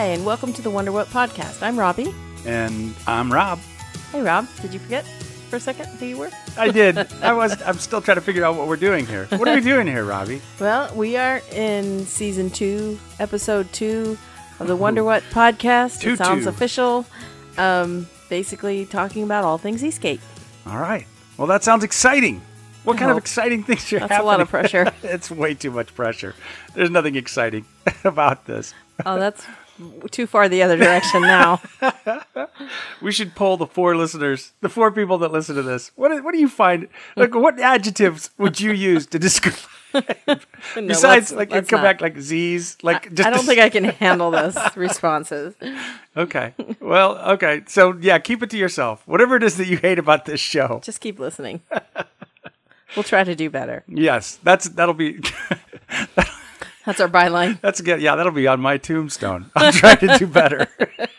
and welcome to the Wonder What podcast. I'm Robbie. And I'm Rob. Hey, Rob. Did you forget for a second who you were? I did. I'm still trying to figure out what we're doing here. What are we doing here, Robbie? Well, we are in season 2, episode 2 of the Wonder What podcast. It sounds official. Basically talking about all things Eastgate. All right. Well, that sounds exciting. What kind of exciting things are happening? That's a lot of pressure. It's way too much pressure. There's nothing exciting about this. Oh, that's too far the other direction now. We should poll the 4 listeners, the 4 people that listen to this. What do you find? Like, what adjectives would you use to describe? Besides, come back like Z's. I don't think I can handle those responses. Okay. Well, okay. So, yeah, keep it to yourself. Whatever it is that you hate about this show. Just keep listening. We'll try to do better. Yes. That'll be... That's our byline. That'll be on my tombstone. I'll try to do better.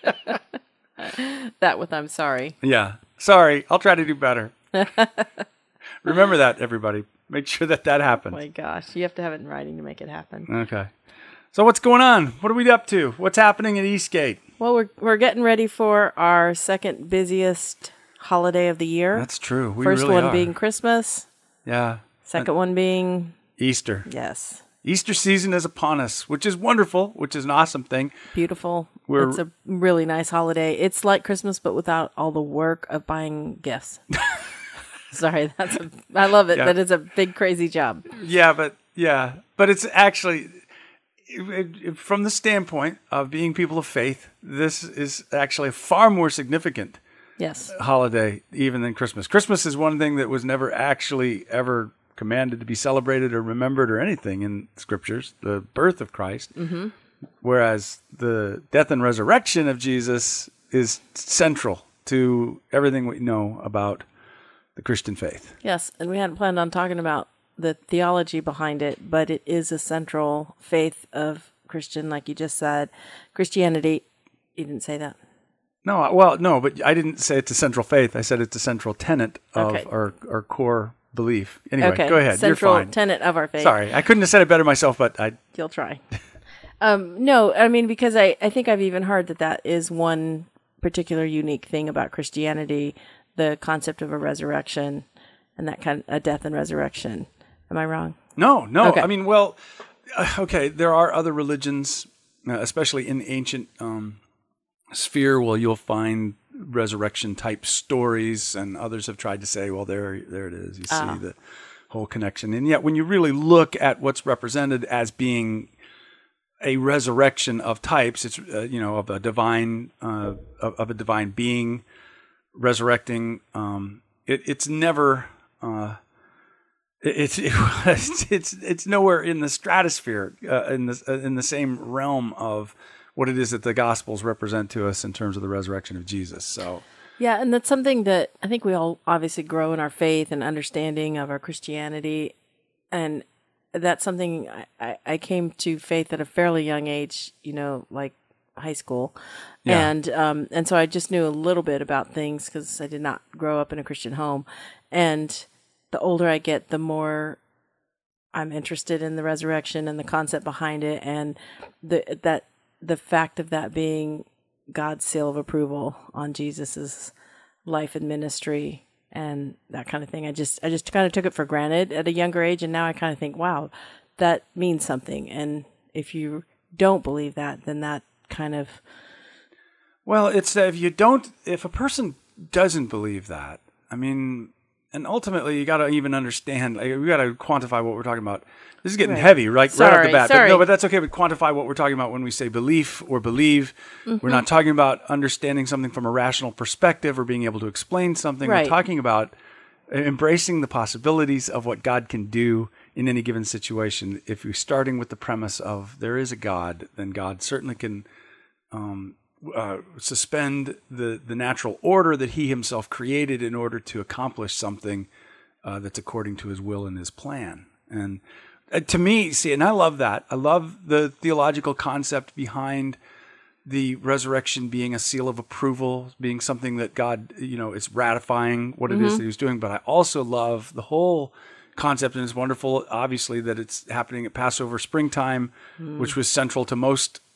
That with I'm sorry. Yeah. Sorry. I'll try to do better. Remember that, everybody. Make sure that happens. Oh my gosh. You have to have it in writing to make it happen. Okay. So what's going on? What are we up to? What's happening at Eastgate? Well, we're getting ready for our second busiest holiday of the year. That's true. First one being Christmas. Yeah. Second one being Easter. Yes. Easter season is upon us, which is wonderful, which is an awesome thing. Beautiful. It's a really nice holiday. It's like Christmas, but without all the work of buying gifts. Sorry, I love it, but it's a big, crazy job. But it's actually, from the standpoint of being people of faith, this is actually a far more significant holiday even than Christmas. Christmas is one thing that was never actually ever commanded to be celebrated or remembered or anything in scriptures, the birth of Christ, whereas the death and resurrection of Jesus is central to everything we know about the Christian faith. Yes, and we hadn't planned on talking about the theology behind it, but it is a central faith of Christian, like you just said. Christianity, you didn't say that. No, but I didn't say it's a central faith. I said it's a central tenet of our core belief. Anyway, go ahead. Central You're fine. Tenet of our faith. Sorry, I couldn't have said it better myself, but You'll try. No, I mean, because I think I've even heard that is one particular unique thing about Christianity, the concept of a resurrection and that kind of a death and resurrection. Am I wrong? No. Okay. I mean, there are other religions, especially in the ancient sphere, where you'll find resurrection type stories, and others have tried to say, well, there it is. You see the whole connection. And yet when you really look at what's represented as being a resurrection of types, it's of a divine being resurrecting. It's never it's nowhere in the stratosphere in the same realm of what it is that the Gospels represent to us in terms of the resurrection of Jesus. So, yeah, and that's something that I think we all obviously grow in our faith and understanding of our Christianity, and that's something I came to faith at a fairly young age, like high school, and so I just knew a little bit about things because I did not grow up in a Christian home, and the older I get, the more I'm interested in the resurrection and the concept behind it, and the fact of that being God's seal of approval on Jesus's life and ministry and that kind of thing. I just kind of took it for granted at a younger age, and now I kind of think, wow, that means something. And if you don't believe that, then that kind of... Well, it's if a person doesn't believe that, I mean, and ultimately you got to even understand, we got to quantify what we're talking about. This is getting heavy, right off the bat. Sorry. But that's okay. But quantify what we're talking about when we say belief or believe. Mm-hmm. We're not talking about understanding something from a rational perspective or being able to explain something. Right. We're talking about embracing the possibilities of what God can do in any given situation. If you're starting with the premise of there is a God, then God certainly can suspend the natural order that he himself created in order to accomplish something that's according to his will and his plan. And to me, and I love that. I love the theological concept behind the resurrection being a seal of approval, being something that God, is ratifying what it is that he was doing. But I also love the whole concept, and it's wonderful, obviously, that it's happening at Passover springtime, which was central to most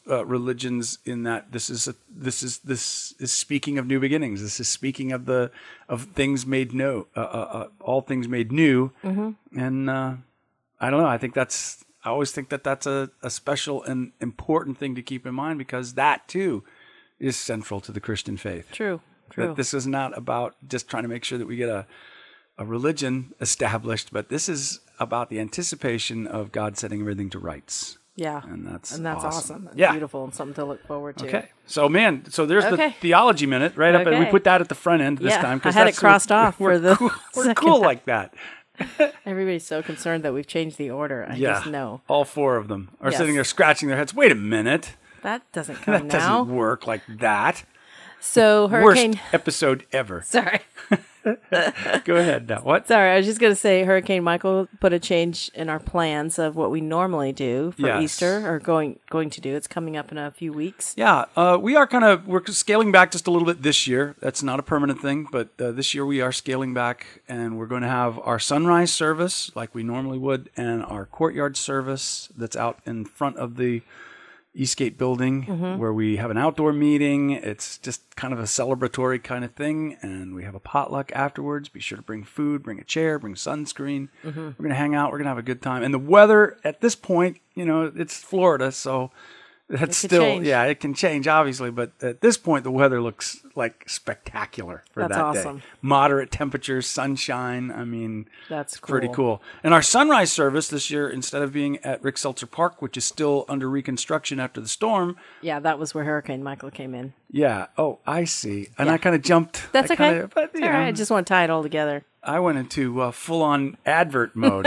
religions in that this is speaking of new beginnings. This is speaking of things made new, all things made new. Mm-hmm. And I don't know. I always think that's a special and important thing to keep in mind, because that too is central to the Christian faith. True. That this is not about just trying to make sure that we get a religion established, but this is about the anticipation of God setting everything to rights. Yeah. And that's awesome. And beautiful, and something to look forward to. Okay. So there's the theology minute right up, and we put that at the front end this time. I had it crossed off for the we're cool like that. Everybody's so concerned that we've changed the order. I just know. All four of them are sitting there scratching their heads. Wait a minute. That doesn't come that doesn't work like that. So Hurricane... Worst episode ever. Sorry. Go ahead now. What? Sorry, I was just going to say Hurricane Michael put a change in our plans of what we normally do for Easter, or going to do. It's coming up in a few weeks. Yeah, we're scaling back just a little bit this year. That's not a permanent thing, but this year we are scaling back, and we're going to have our sunrise service like we normally would, and our courtyard service that's out in front of the Eastgate building, where we have an outdoor meeting. It's just kind of a celebratory kind of thing, and we have a potluck afterwards. Be sure to bring food, bring a chair, bring sunscreen. We're going to hang out. We're going to have a good time. And the weather at this point, it's Florida, so that's still, it can change, obviously. But at this point, the weather looks like spectacular for that day. Moderate temperatures, sunshine. I mean, that's pretty cool. And our sunrise service this year, instead of being at Rick Seltzer Park, which is still under reconstruction after the storm. Yeah, that was where Hurricane Michael came in. Yeah. Oh, I see. And I kind of jumped. That's okay. But, all right. I just want to tie it all together. I went into full-on advert mode.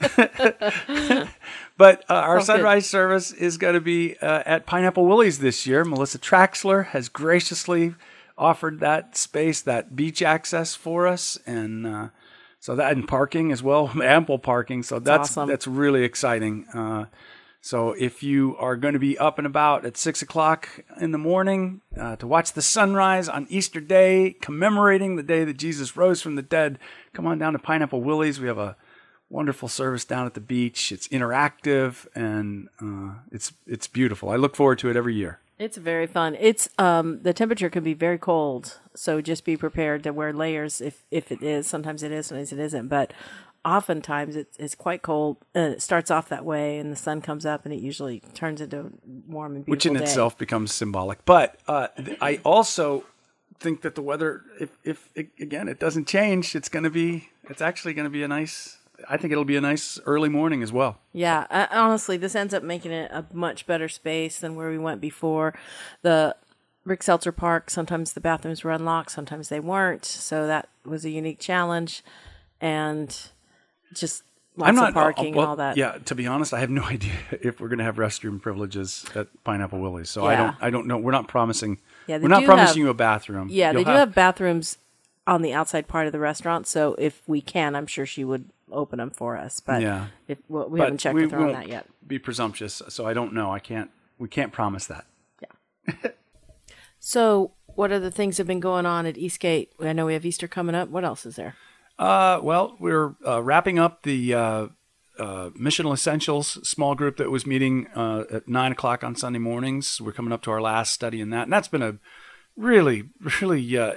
But our sunrise service is going to be at Pineapple Willie's this year. Melissa Traxler has graciously offered that space, that beach access for us, and so that, and parking as well, ample parking. So that's awesome. That's really exciting. So if you are going to be up and about at 6 o'clock in the morning to watch the sunrise on Easter Day, commemorating the day that Jesus rose from the dead, come on down to Pineapple Willie's. We have a wonderful service down at the beach. It's interactive, and it's beautiful. I look forward to it every year. It's very fun. It's the temperature can be very cold, so just be prepared to wear layers if it is. Sometimes it is, sometimes it isn't, but oftentimes it's quite cold. It starts off that way, and the sun comes up, and it usually turns into a warm and beautiful which in day. itself becomes symbolic. But I also think that the weather, if again it doesn't change, it's actually going to be a nice. I think it'll be a nice early morning as well. Yeah, honestly, this ends up making it a much better space than where we went before. The Rick Seltzer Park, sometimes the bathrooms were unlocked, sometimes they weren't. So that was a unique challenge. And just lots of parking and all that. Yeah, to be honest, I have no idea if we're going to have restroom privileges at Pineapple Willie's. So I don't know. We're not promising. Yeah, we're not promising you a bathroom. Yeah, they do have bathrooms on the outside part of the restaurant. So if we can, I'm sure she would open them for us. But we haven't checked with her on that yet. Be presumptuous, so I don't know. We can't promise that. Yeah. So what other things have been going on at Eastgate? I know we have Easter coming up. What else is there? Well, we're wrapping up the Missional Essentials small group that was meeting at 9 o'clock on Sunday mornings. We're coming up to our last study in that, and that's been a really, really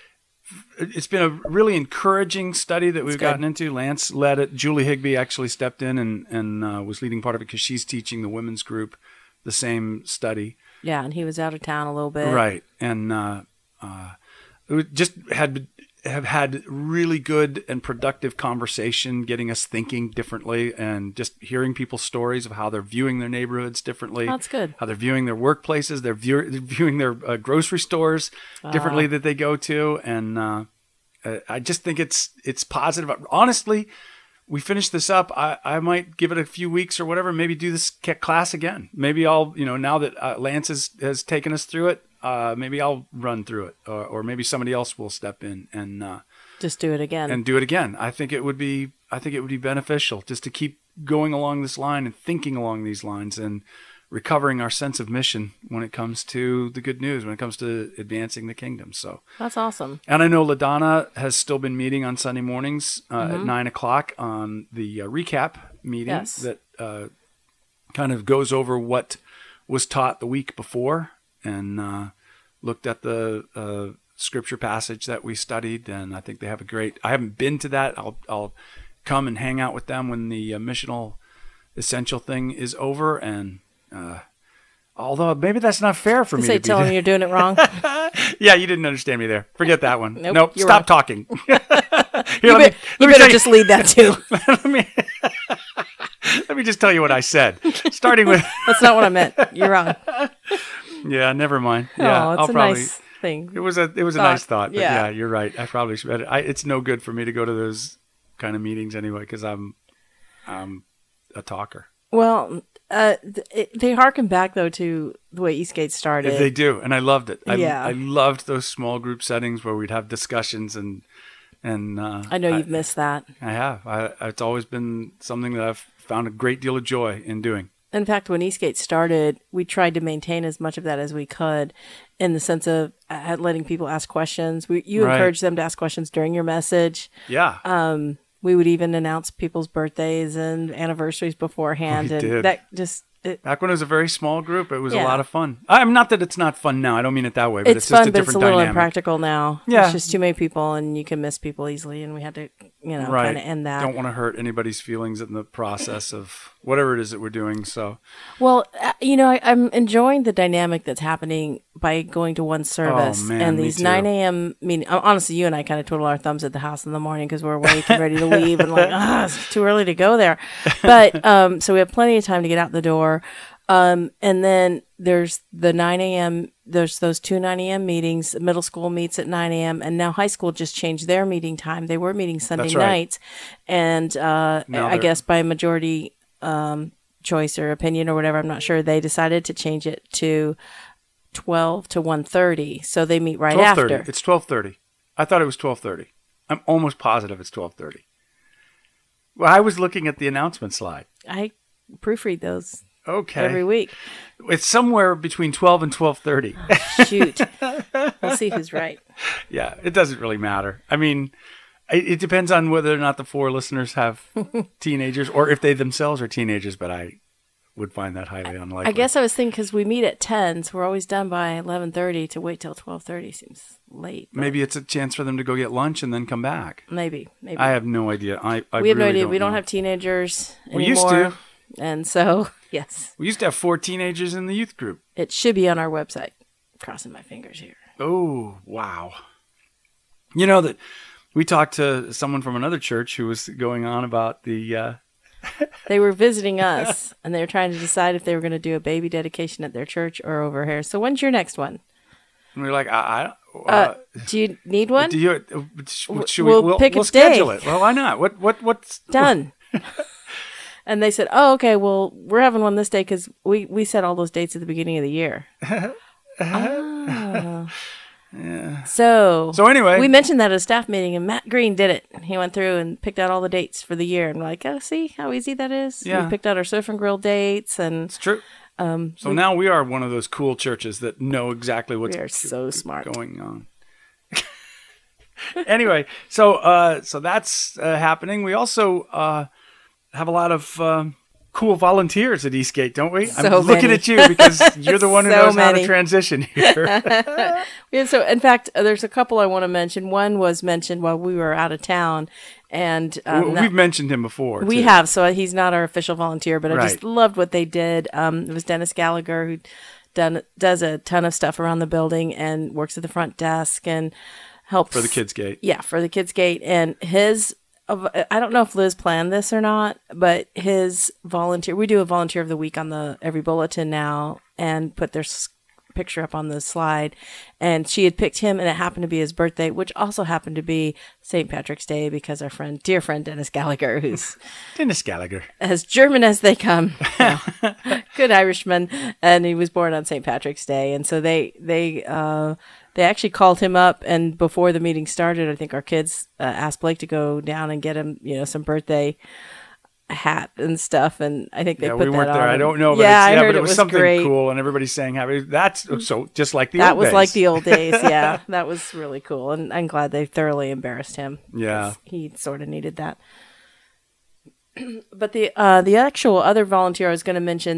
it's been a really encouraging study that we've gotten into. Lance led it. Julie Higby actually stepped in and was leading part of it because she's teaching the women's group the same study. Yeah, and he was out of town a little bit. Right, and just have had really good and productive conversation, getting us thinking differently, and just hearing people's stories of how they're viewing their neighborhoods differently. That's good. How they're viewing their workplaces, they're viewing their grocery stores differently that they go to, and I just think it's positive. Honestly, we finish this up. I might give it a few weeks or whatever. Maybe do this class again. Maybe I'll now that Lance has taken us through it. Maybe I'll run through it, or maybe somebody else will step in and just do it again. I think it would be beneficial just to keep going along this line and thinking along these lines and recovering our sense of mission when it comes to the good news, when it comes to advancing the kingdom. So that's awesome. And I know LaDonna has still been meeting on Sunday mornings at 9 o'clock on the recap meeting that kind of goes over what was taught the week before and looked at the scripture passage that we studied. And I think they have I haven't been to that. I'll come and hang out with them when the missional essential thing is over. And although maybe that's not fair for me to tell them you're doing it wrong. Yeah, you didn't understand me there. Forget that one. Nope, stop wrong. Talking. You better just lead that too. Let me just tell you what I said. Starting with that's not what I meant. You're wrong. Yeah, never mind. Yeah, it's nice thing. It was a nice thought. But yeah, you're right. I probably should. It's no good for me to go to those kind of meetings anyway because I'm a talker. Well, they harken back though to the way Eastgate started. They do, and I loved it. Yeah. I loved those small group settings where we'd have discussions and I know you've missed that. I have. It's always been something that I've found a great deal of joy in doing. In fact, when Eastgate started, we tried to maintain as much of that as we could in the sense of letting people ask questions. You encouraged them to ask questions during your message. Yeah. We would even announce people's birthdays and anniversaries beforehand. We did. That just... Back when it was a very small group, it was a lot of fun. I'm not that it's not fun now. I don't mean it that way, but it's just fun, a different but it's a little dynamic. impractical now. Yeah. There's just too many people, and you can miss people easily, and we had to, kind of end that. Don't want to hurt anybody's feelings in the process of whatever it is that we're doing. So, well, I'm enjoying the dynamic that's happening by going to one service and these 9 a.m. meetings. Honestly, you and I kind of twiddle our thumbs at the house in the morning because we're awake and ready to leave, and it's too early to go there. But so we have plenty of time to get out the door. And then there's the 9 a.m. There's those 2 9 a.m. meetings. Middle school meets at 9 a.m. And now high school just changed their meeting time. They were meeting Sunday nights. And I guess by majority choice or opinion or whatever, I'm not sure, they decided to change it to 12 to 1:30. So they meet right after. It's 12:30. I thought it was 12:30. I'm almost positive it's 12:30. Well, I was looking at the announcement slide. I proofread those. Okay. Every week. It's somewhere between 12 and 12:30. Shoot. We'll see who's right. Yeah, it doesn't really matter. I mean, it depends on whether or not the 4 listeners have teenagers or if they themselves are teenagers, but I would find that highly unlikely. I guess I was thinking because we meet at 10, so we're always done by 11:30. To wait till 12:30 seems late. Maybe it's a chance for them to go get lunch and then come back. Maybe. I have no idea. We have no idea. We don't have teenagers anymore. We used to. And so, yes. We used to have 4 teenagers in the youth group. It should be on our website. Crossing my fingers here. Oh, wow. You know that we talked to someone from another church who was going on about the... They were visiting us, and they were trying to decide if they were going to do a baby dedication at their church or over here. So when's your next one? And we were like, do you need one? We'll pick a schedule day. it. Well, why not? What's done? And they said, "Oh, okay. Well, we're having one this day because we set all those dates at the beginning of the year." Oh. Yeah. So anyway, we mentioned that at a staff meeting, and Matt Green did it. He went through and picked out all the dates for the year, and we're like, "Oh, see how easy that is." Yeah. We picked out our surf and grill dates, and it's true. So now we are one of those cool churches that know exactly what's so smart going on. Anyway, so that's happening. We also have a lot of cool volunteers at Eastgate, don't we? I'm looking at you because you're the one who knows how to transition here. In fact, there's a couple I want to mention. One was mentioned while we were out of town, and we've mentioned him before. We have, so he's not our official volunteer, but I just loved what they did. It was Dennis Gallagher who does a ton of stuff around the building and works at the front desk and helps for the Kids Gate. Yeah, for the Kids Gate, and his. I don't know if Liz planned this or not, but his volunteer, we do a volunteer of the week on every bulletin now and put their picture up on the slide. And she had picked him, and it happened to be his birthday, which also happened to be St. Patrick's Day because our dear friend Dennis Gallagher, who's Dennis Gallagher, as German as they come, good Irishman, and he was born on St. Patrick's Day. And so they actually called him up, and before the meeting started, I think our kids asked Blake to go down and get him, some birthday hat and stuff. And I think they put that on. We weren't there. I don't know, but but it was something great. Cool, and everybody's saying happy. That's so just like the old days. That was like the old days. Yeah, that was really cool, and I'm glad they thoroughly embarrassed him. Yeah, he sort of needed that. But the actual other volunteer I was going to mention that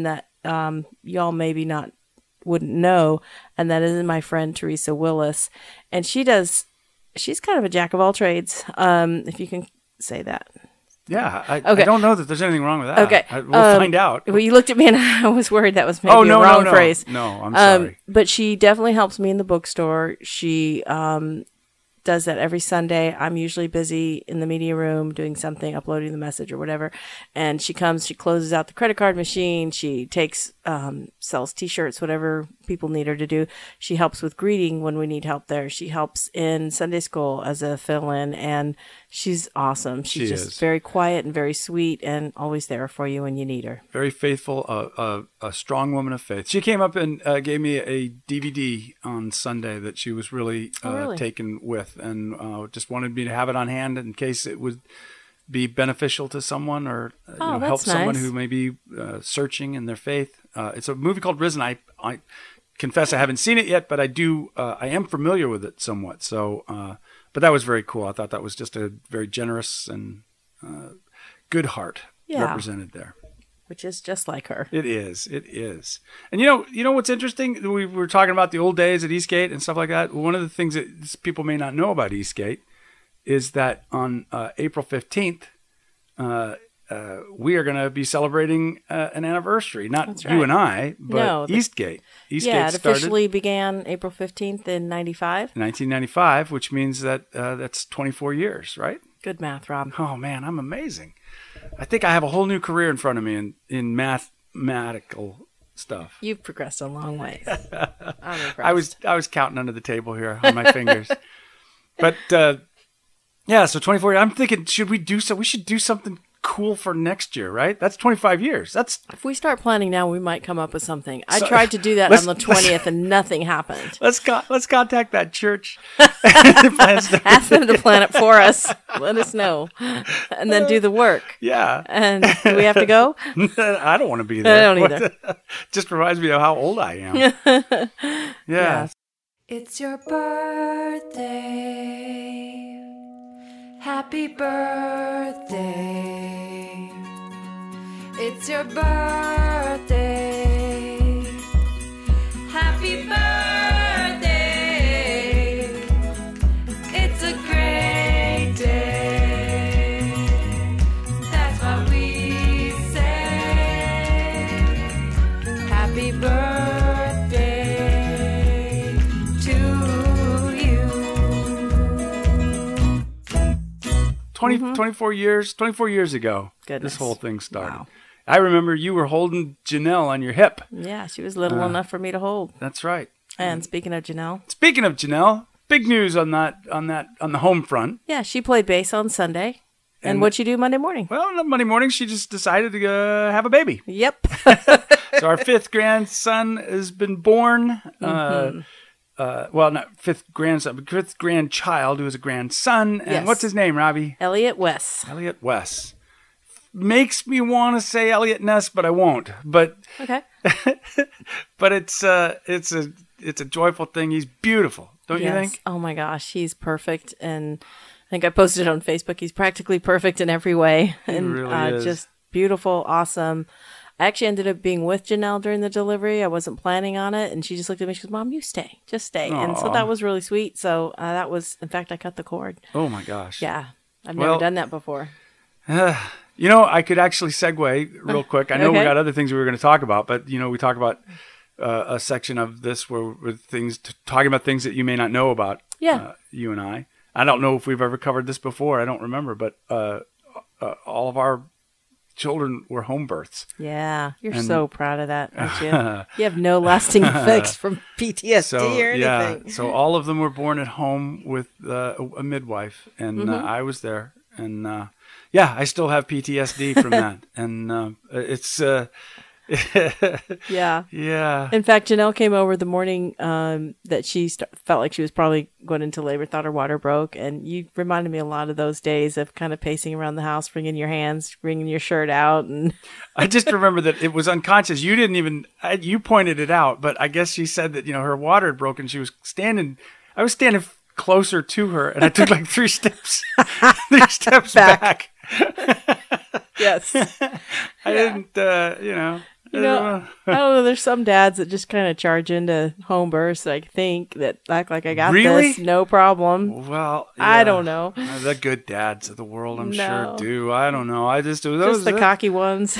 y'all maybe wouldn't know, and that is my friend Teresa Willis, and she's kind of a jack of all trades, if you can say that. Yeah, I don't know that there's anything wrong with that. Okay. We'll find out. Well, you looked at me and I was worried that was maybe a wrong phrase. No, I'm sorry. But she definitely helps me in the bookstore. She does that every Sunday. I'm usually busy in the media room doing something, uploading the message or whatever. And she comes, she closes out the credit card machine. She takes, sells t-shirts, whatever people need her to do. She helps with greeting when we need help there. She helps in Sunday school as a fill-in, and she's awesome. She's just very quiet and very sweet and always there for you when you need her. Very faithful, a strong woman of faith. She came up and gave me a DVD on Sunday that she was really, taken with, and just wanted me to have it on hand in case it would be beneficial to someone or help someone who may be searching in their faith. It's a movie called Risen. I confess I haven't seen it yet, but I am familiar with it somewhat. So, but that was very cool. I thought that was just a very generous and good heart represented there. Which is just like her. It is. And you know what's interesting? We were talking about the old days at Eastgate and stuff like that. One of the things that people may not know about Eastgate is that on April 15th, we are going to be celebrating an anniversary. Not you and I, but Eastgate. Eastgate it officially began April 15th in 95. 1995, which means that that's 24 years, right? Good math, Rob. Oh, man, I'm amazing. I think I have a whole new career in front of me in mathematical stuff. You've progressed a long way. I'm impressed. I was counting under the table here on my fingers. But so 24 years. I'm thinking, we should do something cool for next year, right? That's 25 years. If we start planning now, we might come up with something. I tried to do that on the 20th and nothing happened. Let's contact that church. Ask them to plan it for us. Let us know. And then do the work. Yeah. And do we have to go? I don't want to be there. I don't either. Just reminds me of how old I am. Yeah. It's your birthday. Happy birthday. It's your birthday. Happy birthday. It's a great day. That's what we say. Happy birthday to you. 24 years ago, Goodness. This whole thing started. Wow. I remember you were holding Janelle on your hip. Yeah, she was little enough for me to hold. That's right. And speaking of Janelle, big news on the home front. Yeah, she played bass on Sunday. And what'd she do Monday morning? Well, Monday morning she just decided to have a baby. Yep. So our fifth grandson has been born. Not fifth grandson, but fifth grandchild who is a grandson. And what's his name, Robbie? Elliot West. Elliot West. Makes me want to say Elliot Ness, but I won't. But okay. But it's a joyful thing. He's beautiful, don't you think? Oh my gosh, he's perfect, and I think I posted on Facebook. He's practically perfect in every way, and really is. Just beautiful, awesome. I actually ended up being with Janelle during the delivery. I wasn't planning on it, and she just looked at me. She goes, "Mom, you stay, just stay." Aww. And so that was really sweet. So that was, in fact, I cut the cord. Oh my gosh! Yeah, I've never done that before. I could actually segue real quick. I know we got other things we were going to talk about, but we talk about a section of this where talking about things that you may not know about. Yeah. You and I. I don't know if we've ever covered this before. I don't remember, but all of our children were home births. Yeah, you're so proud of that, aren't you? You have no lasting effects from PTSD or anything. Yeah, so all of them were born at home with a midwife, and I was there, and I still have PTSD from that, and it's yeah. Yeah. In fact, Janelle came over the morning that she felt like she was probably going into labor, thought her water broke. And you reminded me a lot of those days of kind of pacing around the house, wringing your hands, wringing your shirt out. And I just remember that it was unconscious. You didn't even, you pointed it out, but I guess she said that, her water had broken. I was standing closer to her, and I took like 3 steps back. Yes. I didn't, I don't know. There's some dads that just kind of charge into home births. I think that act like I got Really? this, no problem. Well, I yeah. don't know. The good dads of the world, I'm No. sure do. I don't know. I just do Just the cocky ones.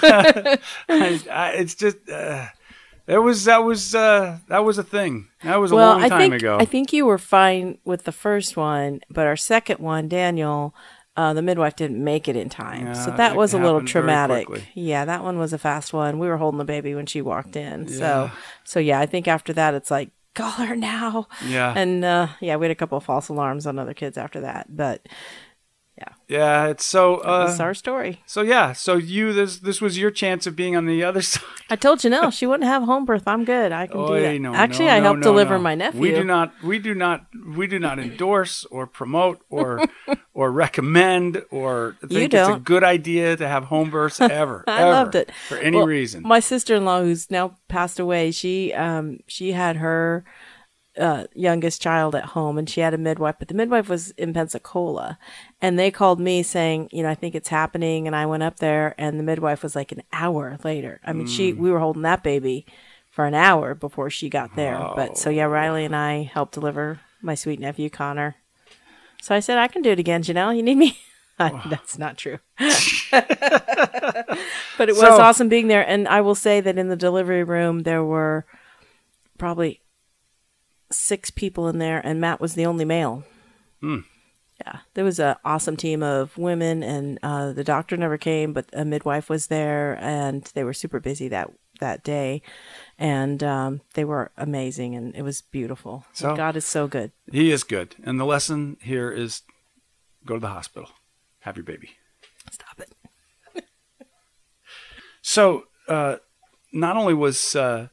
it's just that was a thing. That was a long time ago. I think you were fine with the first one, but our second one, Daniel, the midwife didn't make it in time. Yeah, So that it was a little happened very traumatic. quickly. Yeah, that one was a fast one. We were holding the baby when she walked in. So yeah, I think after that it's like, call her now. Yeah. And we had a couple of false alarms on other kids after that. But Yeah, it's so. that's our story. So yeah, so this was your chance of being on the other side. I told Janelle she wouldn't have home birth. I'm good. I can do that. No, Actually, no, I no, helped no, deliver no. my nephew. We do not endorse or promote or recommend or think it's a don't. good idea to have home births ever. I ever, loved it for any reason. My sister-in-law, who's now passed away, she had her youngest child at home, and she had a midwife, but the midwife was in Pensacola, and they called me saying, I think it's happening, and I went up there, and the midwife was like an hour later. I mean, we were holding that baby for an hour before she got there. But so yeah, Riley and I helped deliver my sweet nephew Connor. So I said, I can do it again, Janelle. You need me? That's not true. But it was awesome being there. And I will say that in the delivery room, there were probably 6 people in there, and Matt was the only male. Yeah, there was an awesome team of women, and the doctor never came, but a midwife was there, and they were super busy that day. And they were amazing, and it was beautiful. So, God is so good. He is good. And the lesson here is go to the hospital. Have your baby. Stop it. So, not only was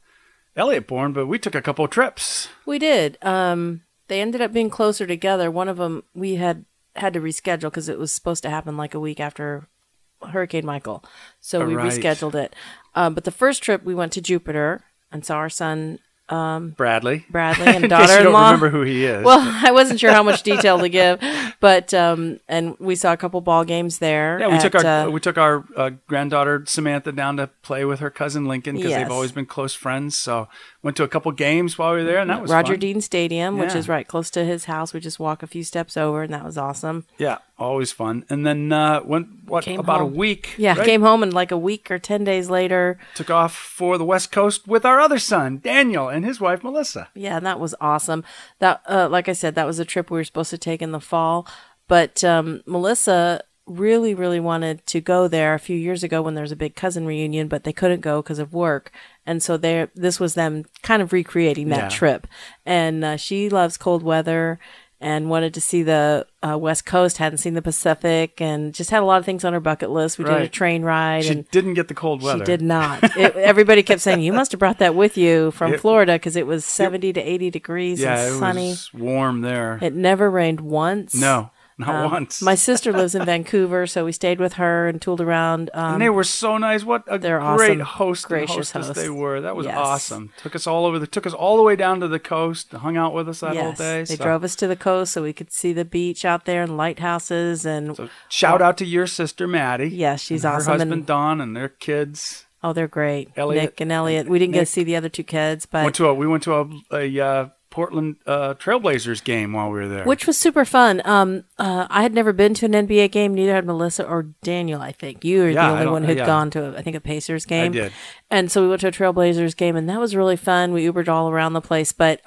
Elliot born, but we took a couple of trips. We did. They ended up being closer together. One of them we had to reschedule because it was supposed to happen like a week after Hurricane Michael. So we Right. rescheduled it. But the first trip we went to Jupiter and saw our son Bradley and In case you don't daughter-in-law. remember who he is. Well, I wasn't sure how much detail to give, but and we saw a couple ball games there. Yeah, we took our granddaughter Samantha down to play with her cousin Lincoln because Yes. they've always been close friends. So went to a couple games while we were there, and that was Roger fun. Dean Stadium, which Yeah. is right close to his house. We just walk a few steps over, and that was awesome. Yeah, always fun. And then Came about home. a week? Yeah, right? came home, and like a week or 10 days later. Took off for the West Coast with our other son Daniel and his wife Melissa. Yeah, and that was awesome. That, like I said, that was a trip we were supposed to take in the fall. But Melissa really, really wanted to go there a few years ago when there was a big cousin reunion, but they couldn't go because of work. And so this was them kind of recreating that Yeah. trip. And she loves cold weather and wanted to see the West Coast, hadn't seen the Pacific, and just had a lot of things on her bucket list. We did a Right. train ride. She and didn't get the cold weather. She did not. Everybody kept saying, you must have brought that with you from Florida because it was 70 to 80 degrees Yeah, and it sunny. was warm there. It never rained once. No, not once. My sister lives in Vancouver, so we stayed with her and tooled around. And they were so nice. What a they're great awesome. host and Gracious hostess hosts. they were. That was Yes. awesome. Took us all the way down to the coast, hung out with us that whole Yes, day. they so- drove us to the coast so we could see the beach out there and lighthouses. And So shout out to your sister Maddie. Yes, she's and awesome. Her husband And- Don and their kids. oh, they're great. Elliot Nick and Elliot. We didn't get Nick. to see the other 2 kids, but We went to a Portland Trailblazers game while we were there. which was super fun. I had never been to an NBA game. Neither had Melissa or Daniel, I think. You were Yeah, the only one who'd yeah. gone to, I think, a Pacers game. did. And so we went to a Trailblazers game, and that was really fun. We Ubered all around the place. But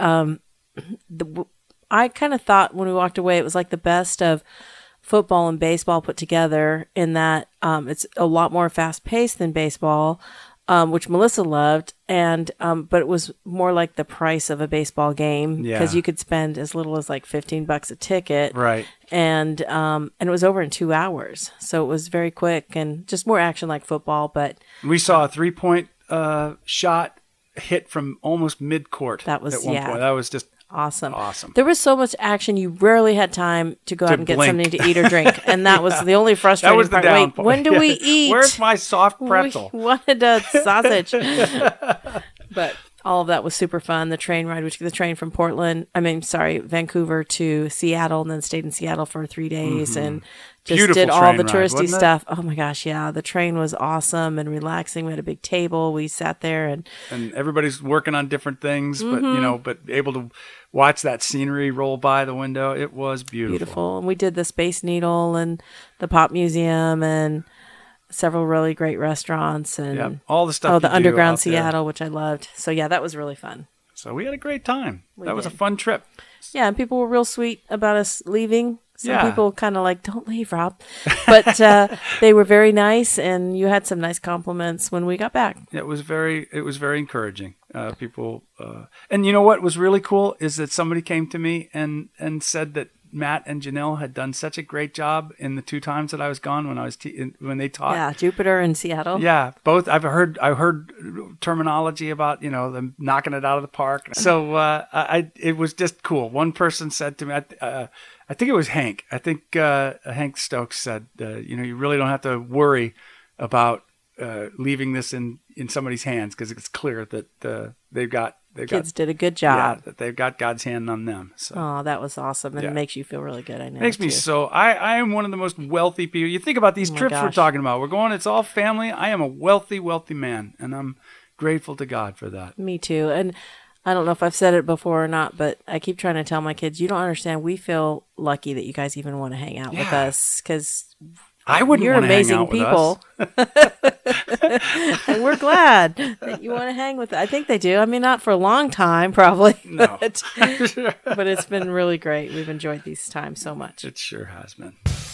I kind of thought when we walked away, it was like the best of football and baseball put together in that it's a lot more fast-paced than baseball, which Melissa loved, and but it was more like the price of a baseball game because Yeah. you could spend as little as like $15 a ticket, Right. And it was over in 2 hours, so it was very quick and just more action like football. But We saw a 3-point shot hit from almost mid-court. That was- at one yeah. point. That was just awesome. Awesome. There was so much action. You rarely had time to go out and get blink. something to eat or drink, and that was the only that frustrating was the part. downfall. Wait, when do we Yeah. eat? Where's my soft pretzel? We wanted a sausage. But All of that was super fun. The train ride, the train from Vancouver to Seattle, and then stayed in Seattle for 3 days and just Beautiful did all train the ride, touristy wasn't it? stuff. Oh my gosh, yeah. The train was awesome and relaxing. We had a big table. We sat there and everybody's working on different things, but able to watch that scenery roll by the window. It was beautiful. And we did the Space Needle and the Pop Museum and several really great restaurants and all the stuff. Oh, the you do Underground out there. Seattle, which I loved. So yeah, that was really fun. So we had a great time. That was a did. fun trip. Yeah, and people were real sweet about us leaving. Some Yeah. people kind of like, don't leave, Rob. But they were very nice, and you had some nice compliments when we got back. It was very encouraging. People, and you know what was really cool is that somebody came to me and said that Matt and Janelle had done such a great job in the 2 times that I was gone when they taught. Yeah, Jupiter and Seattle. Yeah, both. I heard terminology about them knocking it out of the park. So it was just cool. One person said to me, I think it was Hank. I think Hank Stokes said, you really don't have to worry about leaving this in somebody's hands because it's clear that Kids did a good job. Yeah, that they've got God's hand on them. So. Oh, that was awesome. And Yeah. it makes you feel really good, I know. Makes me too. so. I am one of the most wealthy people. You think about these trips we're gosh. talking about. We're going. It's all family. I am a wealthy man, and I'm grateful to God for that. Me too. And I don't know if I've said it before or not, but I keep trying to tell my kids, you don't understand. We feel lucky that you guys even want to hang out with us because I wouldn't you're want to hang amazing out with people. And we're glad that you want to hang with. I think they do. I mean, not for a long time, probably. No. But it's been really great. We've enjoyed these times so much. It sure has been.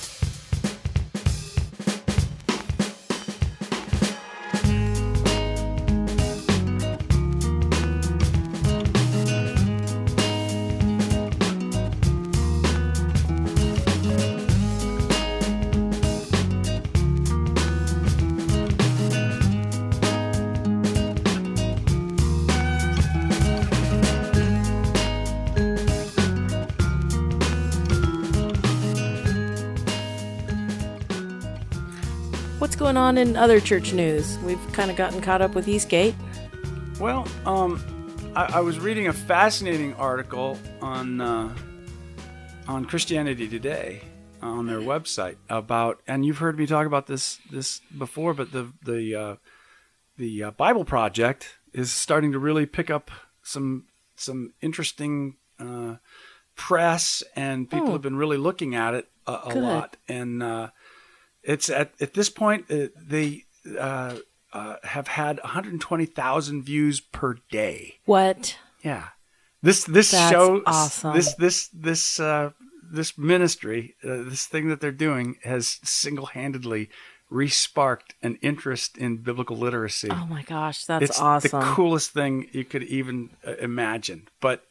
What's going on in other church news? We've kind of gotten caught up with Eastgate. Well, I was reading a fascinating article on Christianity Today on their website about, and you've heard me talk about this before, but the Bible Project is starting to really pick up some interesting press, and people have been really looking at it a Good. lot, and it's at this point they have had 120,000 views per day. What? Yeah, this show, awesome. this ministry, this thing that they're doing has single-handedly re-sparked an interest in biblical literacy. Oh my gosh, that's It's awesome. the coolest thing you could even imagine. But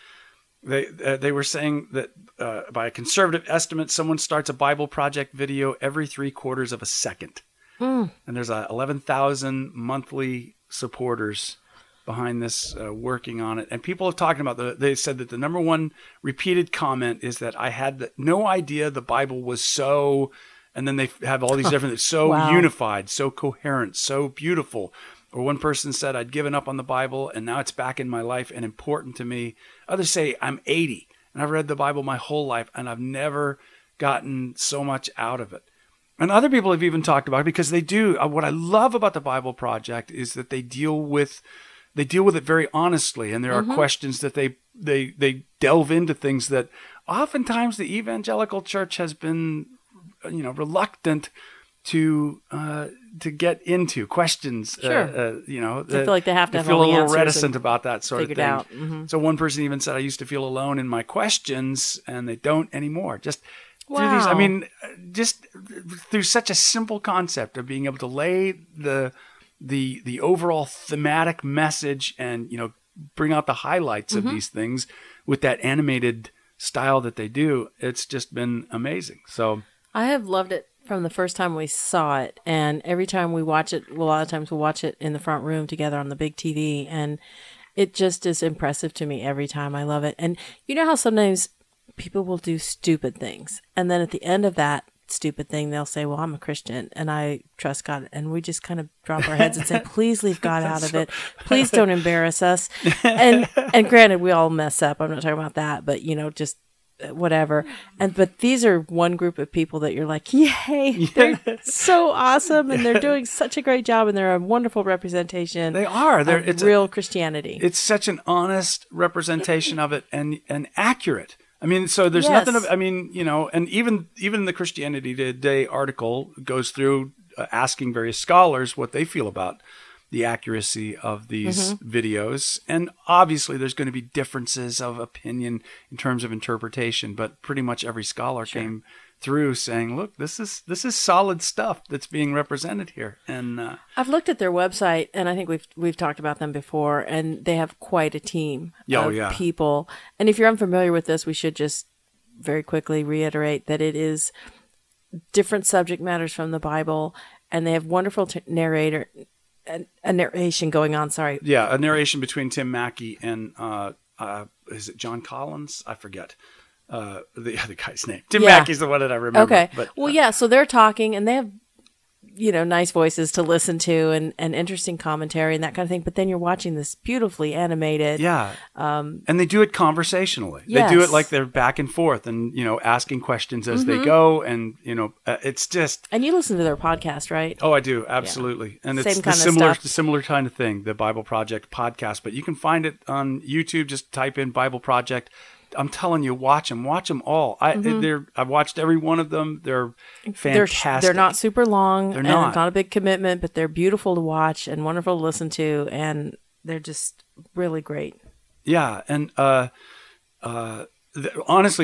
they were saying that by a conservative estimate, someone starts a Bible Project video every 3/4 of a second. And there's 11,000 monthly supporters behind this, working on it. And people are talking about they said that the number one repeated comment is that I had no idea the Bible was so, and then they have all these different, so Wow. unified, so coherent, so beautiful. Or one person said, I'd given up on the Bible and now it's back in my life and important to me. Others say, I'm 80 and I've read the Bible my whole life and I've never gotten so much out of it. And other people have even talked about it because they do. What I love about the Bible Project is that they deal with it very honestly, and there are questions that they delve into things that oftentimes the evangelical church has been, reluctant to get into questions. Sure. They feel like they have to have feel all a the little answers reticent and about that sort of figured thing. out. Mhm. So one person even said, I used to feel alone in my questions, and they don't anymore. Just through these, Wow. just through such a simple concept of being able to lay the overall thematic message and, bring out the highlights of these things with that animated style that they do. It's just been amazing. So I have loved it from the first time we saw it, and every time we watch it, well, a lot of times we'll watch it in the front room together on the big TV, and it just is impressive to me every time. I love it. And you know how sometimes people will do stupid things, and then at the end of that, stupid thing, they'll say, well, I'm a Christian and I trust God. And we just kind of drop our heads and say, please leave God out of it. Please don't embarrass us. And granted, we all mess up. I'm not talking about that, but just whatever. But these are one group of people that you're like, yay, they're so awesome. And they're doing such a great job. And they're a wonderful representation. They are. It's real Christianity. It's such an honest representation of it and accurate. I mean, so there's nothing of, and even the Christianity Today article goes through asking various scholars what they feel about the accuracy of these videos. And obviously there's going to be differences of opinion in terms of interpretation, but pretty much every scholar came through saying, look, this is solid stuff that's being represented here. And I've looked at their website, and I think we've talked about them before, and they have quite a team of people. And if you're unfamiliar with this, we should just very quickly reiterate that it is different subject matters from the Bible, and they have wonderful a narration going on. Sorry. Yeah, a narration between Tim Mackey and is it John Collins? I forget the other guy's name. Tim Mackey's the one that I remember. Okay. But, well, so they're talking, and they have nice voices to listen to and interesting commentary and that kind of thing. But then you're watching this beautifully animated. Yeah. And they do it conversationally. Yes. They do it like they're back and forth and, asking questions as they go. And, it's just. And you listen to their podcast, right? Oh, I do. Absolutely. Yeah. And it's the similar kind of thing, the Bible Project podcast. But you can find it on YouTube. Just type in Bible Project. I'm telling you, watch them all. I've watched every one of them. They're fantastic. They're not super long. They're not. It's not a big commitment, but they're beautiful to watch and wonderful to listen to, and they're just really great. Yeah, and honestly,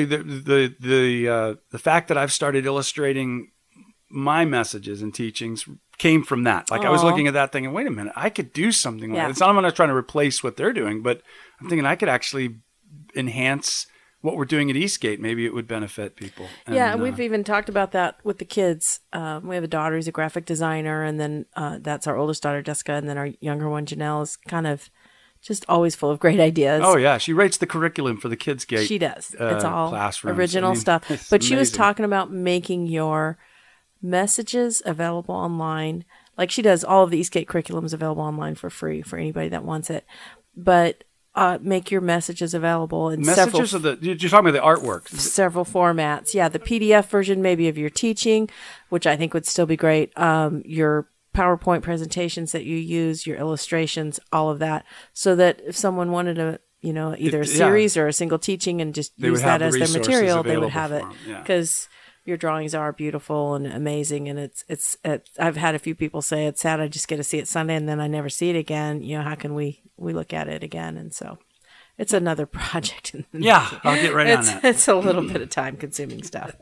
the fact that I've started illustrating my messages and teachings came from that. Like I was looking at that thing, and wait a minute, I could do something like that. It's not I'm not trying to replace what they're doing, but I'm thinking I could actually enhance what we're doing at Eastgate. Maybe it would benefit people. And we've even talked about that with the kids. We have a daughter who's a graphic designer, and then that's our oldest daughter, Jessica, and then our younger one, Janelle, is kind of just always full of great ideas. Oh, yeah. She writes the curriculum for the Kids Gate. She does. It's all classrooms. Original stuff. But she was amazing. talking about making your messages available online. Like she does all of the Eastgate curriculums available online for free for anybody that wants it. But make your messages available in you're talking about the artwork. Several formats. Yeah, the PDF version maybe of your teaching, which I think would still be great. Your PowerPoint presentations that you use, your illustrations, all of that, so that if someone wanted a either a series or a single teaching and just use that as their material, they would have it because your drawings are beautiful and amazing. And it's I've had a few people say it's sad I just get to see it Sunday and then I never see it again. How can we look at it again? And so it's another project. Yeah, I'll get right on that. It's a little bit of time consuming stuff,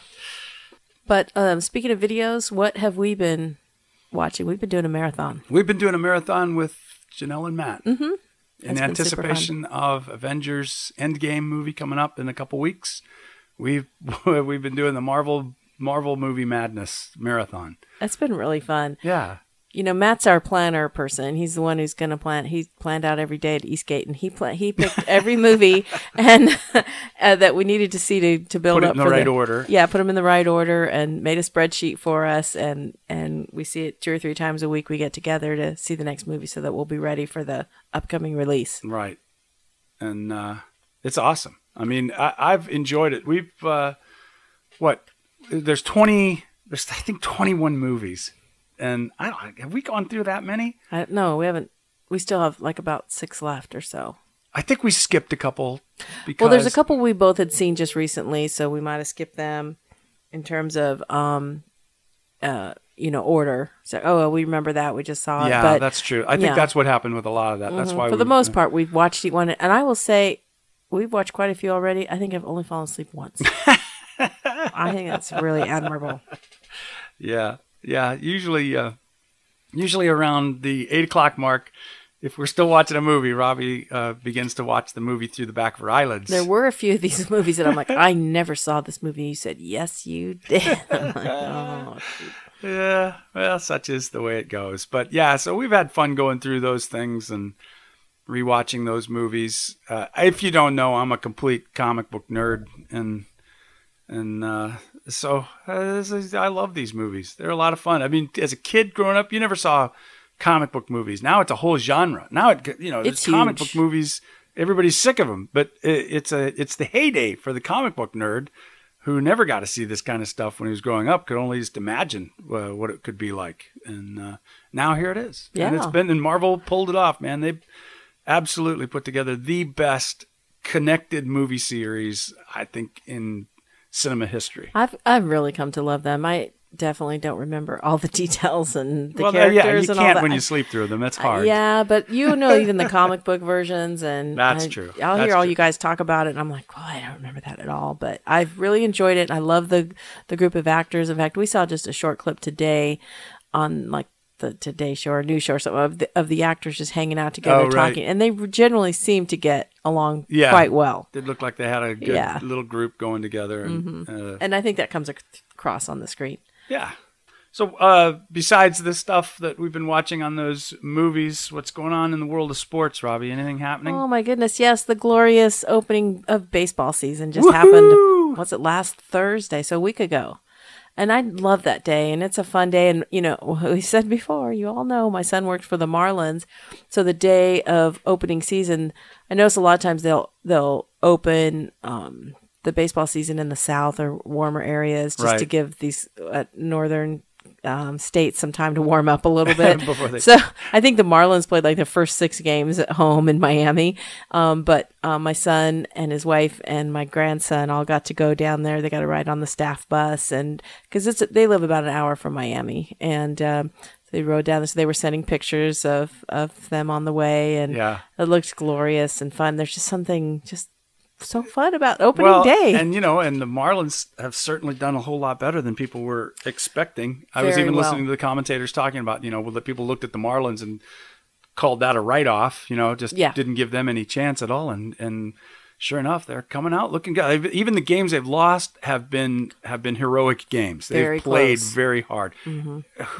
but speaking of videos, what have we been watching? We've been doing a marathon. We've been doing a marathon with Janelle and Matt in anticipation of Avengers Endgame movie coming up in a couple weeks. We've been doing the Marvel movie madness marathon. That's been really fun. Yeah. Matt's our planner person. He's the one who's going to plan. He planned out every day at Eastgate, and he picked every movie and that we needed to see to build put it up in the right order. Yeah, put them in the right order, and made a spreadsheet for us. And we see it 2 or 3 times a week. We get together to see the next movie so that we'll be ready for the upcoming release. Right, and it's awesome. I mean, I've enjoyed it. We've there's 21 movies. And have we gone through that many? No, we haven't. We still have like about 6 left or so. I think we skipped a couple. Well, there's a couple we both had seen just recently, so we might have skipped them in terms of order. So, we remember that, we just saw it. Yeah, but, that's true. I think that's what happened with a lot of that. That's why for the most part we've watched one, and I will say we've watched quite a few already. I think I've only fallen asleep once. I think that's really admirable. Yeah. Yeah, usually around the 8:00 mark, if we're still watching a movie, Robbie begins to watch the movie through the back of her eyelids. There were a few of these movies that I'm like, I never saw this movie. You said, yes, you did. I'm like, oh, yeah, well, such is the way it goes. But yeah, so we've had fun going through those things and rewatching those movies. If you don't know, I'm a complete comic book nerd, and And I love these movies. They're a lot of fun. I mean, as a kid growing up, you never saw comic book movies. Now it's a whole genre. Now it's comic book movies. Everybody's sick of them, but it's the heyday for the comic book nerd who never got to see this kind of stuff when he was growing up. Could only just imagine what it could be like. And now here it is. Yeah. And Marvel pulled it off, man. They absolutely put together the best connected movie series, I think, in cinema history. I've really come to love them. I definitely don't remember all the details and the characters you and all can't that. when you sleep through them. That's hard. Yeah, but even the comic book versions, and that's true. I'll hear all you guys talk about it, and I'm like, well, I don't remember that at all. But I've really enjoyed it. I love the group of actors. In fact, we saw just a short clip today on like the Today Show or News Show or something of the actors just hanging out together talking, and they generally seem to get along quite well. They look like they had a good little group going together, and I think that comes across on the screen. Yeah. So besides the stuff that we've been watching on those movies, what's going on in the world of sports, Robbie? Anything happening? Oh, my goodness. Yes, the glorious opening of baseball season just happened. What's it, last Thursday? So a week ago. And I love that day, and it's a fun day. And, we said before, you all know, my son worked for the Marlins. So the day of opening season, I notice a lot of times they'll open the baseball season in the South or warmer areas just to give these northern states some time to warm up a little bit. So I think the Marlins played like the first 6 games at home in Miami. But my son and his wife and my grandson all got to go down there. They got to ride on the staff bus, and because they live about an hour from Miami, and they rode down there. So they were sending pictures of them on the way, and it looked glorious and fun. There's just something so fun about opening day. And and the Marlins have certainly done a whole lot better than people were expecting. I was even listening to the commentators talking about, that people looked at the Marlins and called that a write-off, didn't give them any chance at all. And sure enough, they're coming out looking good. Even the games they've lost have been heroic games. They've played very hard. Mm-hmm.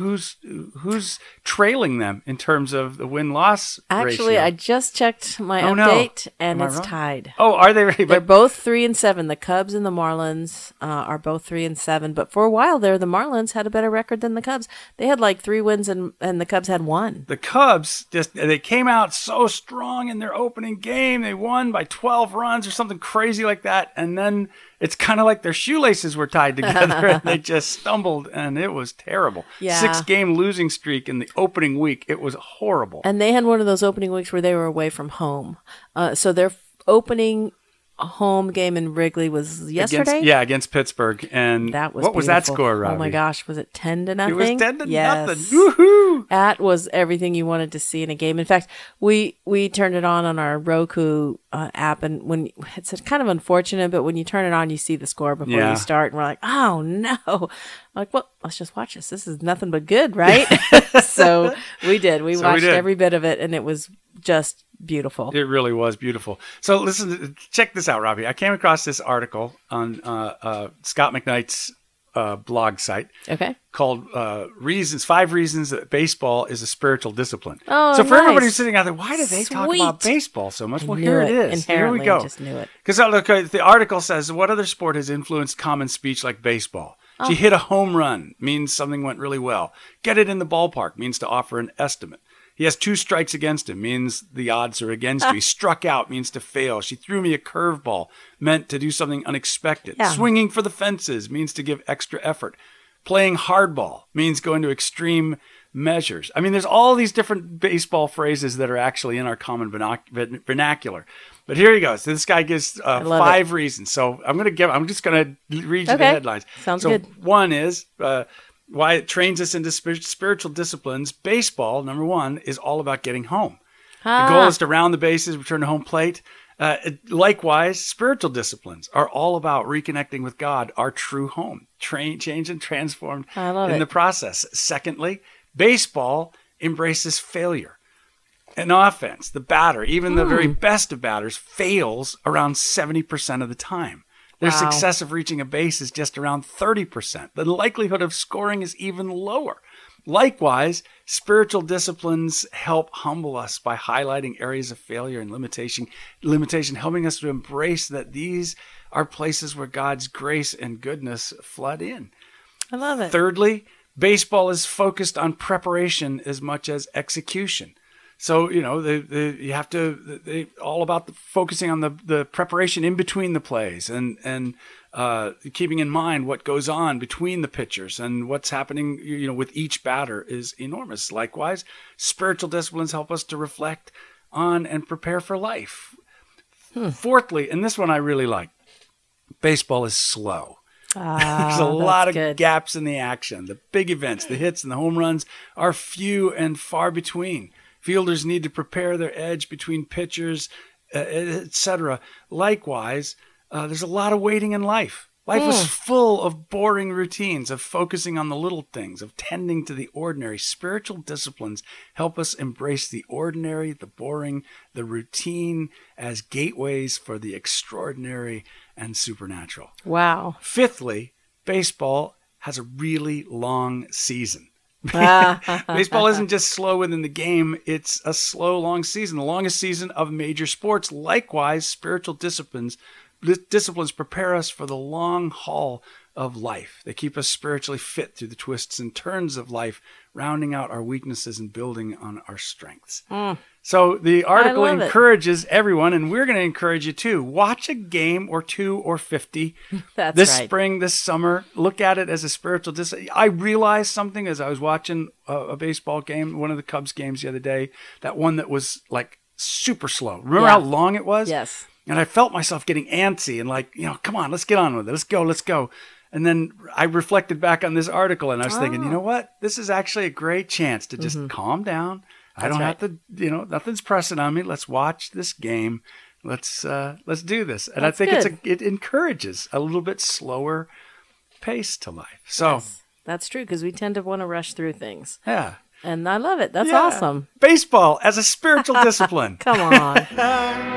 Who's trailing them in terms of the win-loss Actually, ratio? I just checked my update, and it's tied. Oh, are they really? They're both 3-7. The Cubs and the Marlins are both 3-7. But for a while there, the Marlins had a better record than the Cubs. They had like 3 wins, and the Cubs had 1. The Cubs they came out so strong in their opening game. They won by 12 runs. Or something crazy like that, and then it's kind of like their shoelaces were tied together and they just stumbled, and it was terrible. 6-game losing streak in the opening week. It was horrible. And they had one of those opening weeks where they were away from home, so their opening home game in Wrigley was yesterday. Against Pittsburgh. And that was what was that score, Robbie? Oh my gosh, was it 10-0? It was 10-0. Yes. Woohoo! That was everything you wanted to see in a game. In fact, we turned it on our Roku app, and when it's kind of unfortunate, but when you turn it on, you see the score before you start, and we're like, oh no. I'm like, well, let's just watch this. This is nothing but good, right? So we did. We watched every bit of it, and it was just beautiful. It really was beautiful. So listen, check this out, Robbie. I came across this article on Scott McKnight's blog site. Okay. Called 5 Reasons That Baseball is a Spiritual Discipline. Oh, so for everybody sitting out there, why do they talk about baseball so much? Well, here it is. Here we go. I just knew it. Because the article says, what other sport has influenced common speech like baseball? Oh. To hit a home run means something went really well. Get it in the ballpark means to offer an estimate. He has 2 strikes against him, means the odds are against you. He struck out means to fail. She threw me a curveball, meant to do something unexpected. Yeah. Swinging for the fences means to give extra effort. Playing hardball means going to extreme measures. I mean, there's all these different baseball phrases that are actually in our common vernacular. But here he goes. This guy gives 5 reasons. So I'm just going to read you the headlines. Sounds good. One is why it trains us into spiritual disciplines. Baseball, number 1, is all about getting home. The goal is to round the bases, return to home plate. Likewise, spiritual disciplines are all about reconnecting with God, our true home, changed and transformed in the process. Secondly, baseball embraces failure. In offense, the batter, even the very best of batters, fails around 70% of the time. Their success of reaching a base is just around 30%. The likelihood of scoring is even lower. Likewise, spiritual disciplines help humble us by highlighting areas of failure and limitation, helping us to embrace that these are places where God's grace and goodness flood in. I love it. Thirdly, baseball is focused on preparation as much as execution. So, you have to, all about focusing on the preparation in between the plays and keeping in mind what goes on between the pitchers and what's happening, with each batter is enormous. Likewise, spiritual disciplines help us to reflect on and prepare for life. Fourthly, and this one I really like, baseball is slow. There's a lot of gaps in the action. The big events, the hits and the home runs are few and far between. Fielders need to prepare their edge between pitchers, etc. Likewise, there's a lot of waiting in life. Life is full of boring routines, of focusing on the little things, of tending to the ordinary. Spiritual disciplines help us embrace the ordinary, the boring, the routine as gateways for the extraordinary and supernatural. Wow. Fifthly, baseball has a really long season. Baseball isn't just slow within the game, it's a slow, long season, the longest season of major sports. Likewise, spiritual disciplines prepare us for the long haul of life. They keep us spiritually fit through the twists and turns of life, rounding out our weaknesses and building on our strengths. So the article encourages everyone, and we're going to encourage you too. Watch a game or 2 or 50 this spring, this summer. Look at it as a spiritual discipline. I realized something as I was watching a baseball game, one of the Cubs games the other day, that one that was like super slow. Remember how long it was? Yes. And I felt myself getting antsy and like, come on, let's get on with it. Let's go. And then I reflected back on this article and I was thinking, you know what? This is actually a great chance to just calm down. I don't have to, nothing's pressing on me. Let's watch this game. Let's do this. And I think it encourages a little bit slower pace to life. So that's true because we tend to want to rush through things. Yeah. And I love it. That's awesome. Baseball as a spiritual discipline. Come on.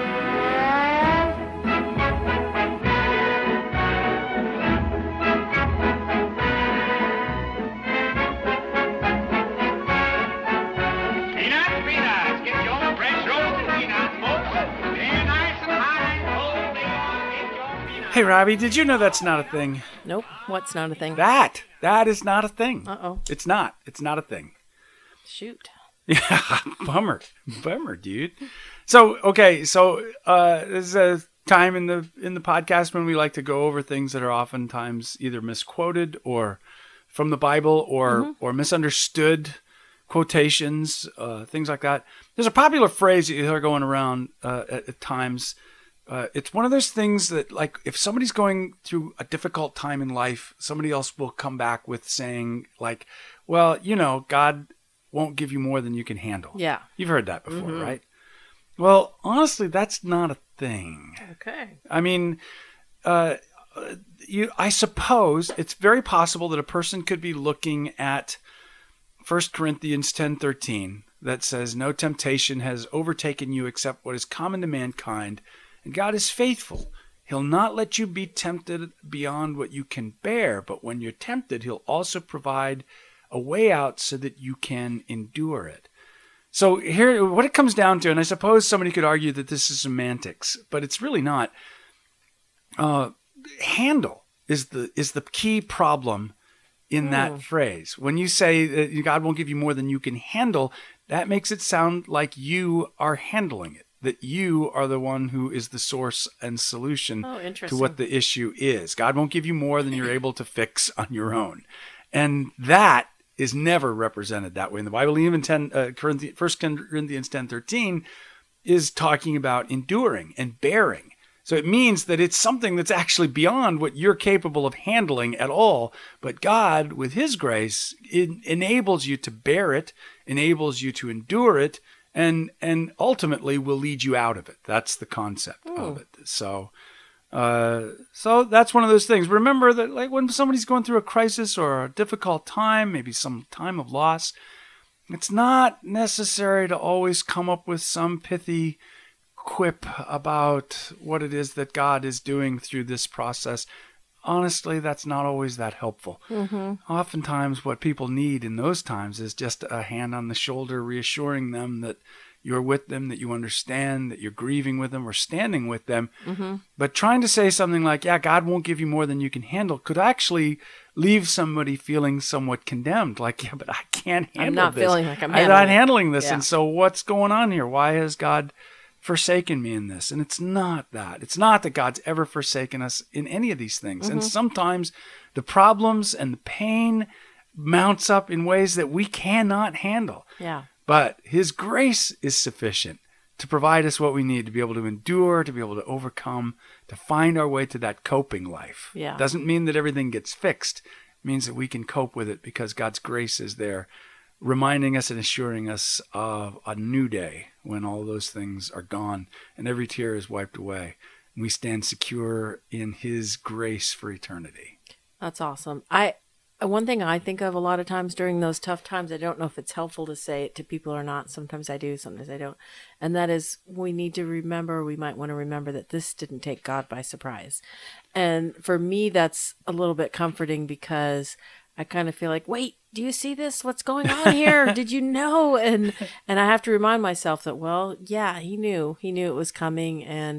Hey, Robbie, did you know that's not a thing? Nope. What's not a thing? That is not a thing. Uh-oh. It's not. It's not a thing. Shoot. Yeah, bummer, dude. So, okay, there's a time in the podcast when we like to go over things that are oftentimes either misquoted or from the Bible or misunderstood quotations, things like that. There's a popular phrase that you hear going around at times. It's one of those things that, like, if somebody's going through a difficult time in life, somebody else will come back with saying, like, well, God won't give you more than you can handle. Yeah. You've heard that before, right? Well, honestly, that's not a thing. Okay. I mean, I suppose it's very possible that a person could be looking at 1 Corinthians 10:13 that says, no temptation has overtaken you except what is common to mankind. And God is faithful. He'll not let you be tempted beyond what you can bear, but when you're tempted, he'll also provide a way out so that you can endure it. So here, what it comes down to, and I suppose somebody could argue that this is semantics, but it's really not. Handle is the key problem in that phrase. When you say that God won't give you more than you can handle, that makes it sound like you are handling it. That you are the one who is the source and solution to what the issue is. God won't give you more than you're able to fix on your own. And that is never represented that way in the Bible. Even 1 Corinthians 10:13 is talking about enduring and bearing. So it means that it's something that's actually beyond what you're capable of handling at all. But God, with his grace, enables you to bear it, enables you to endure it, and ultimately will lead you out of it. That's the concept of it. So that's one of those things. Remember that, like, when somebody's going through a crisis or a difficult time, maybe some time of loss, it's not necessary to always come up with some pithy quip about what it is that God is doing through this process. Honestly, that's not always that helpful. Oftentimes what people need in those times is just a hand on the shoulder reassuring them that, you're with them, that you understand, that you're grieving with them or standing with them. But trying to say something like, yeah, God won't give you more than you can handle could actually leave somebody feeling somewhat condemned. Like, yeah, but I can't handle this. I'm not feeling like I'm not handling this. Yeah. And so what's going on here? Why has God forsaken me in this? And it's not that. It's not that God's ever forsaken us in any of these things. And sometimes the problems and the pain mounts up in ways that we cannot handle. Yeah. But his grace is sufficient to provide us what we need to be able to endure, to be able to overcome, to find our way to that coping life. Yeah. Doesn't mean that everything gets fixed. It means that we can cope with it because God's grace is there, reminding us and assuring us of a new day when all those things are gone and every tear is wiped away. And we stand secure in his grace for eternity. That's awesome. One thing I think of a lot of times during those tough times, I don't know if it's helpful to say it to people or not. Sometimes I do, sometimes I don't. And that is, we need to remember, we might want to remember that this didn't take God by surprise. And for me, that's a little bit comforting because I kind of feel like, wait, do you see this? What's going on here? Did you know? And I have to remind myself that, well, yeah, he knew it was coming. And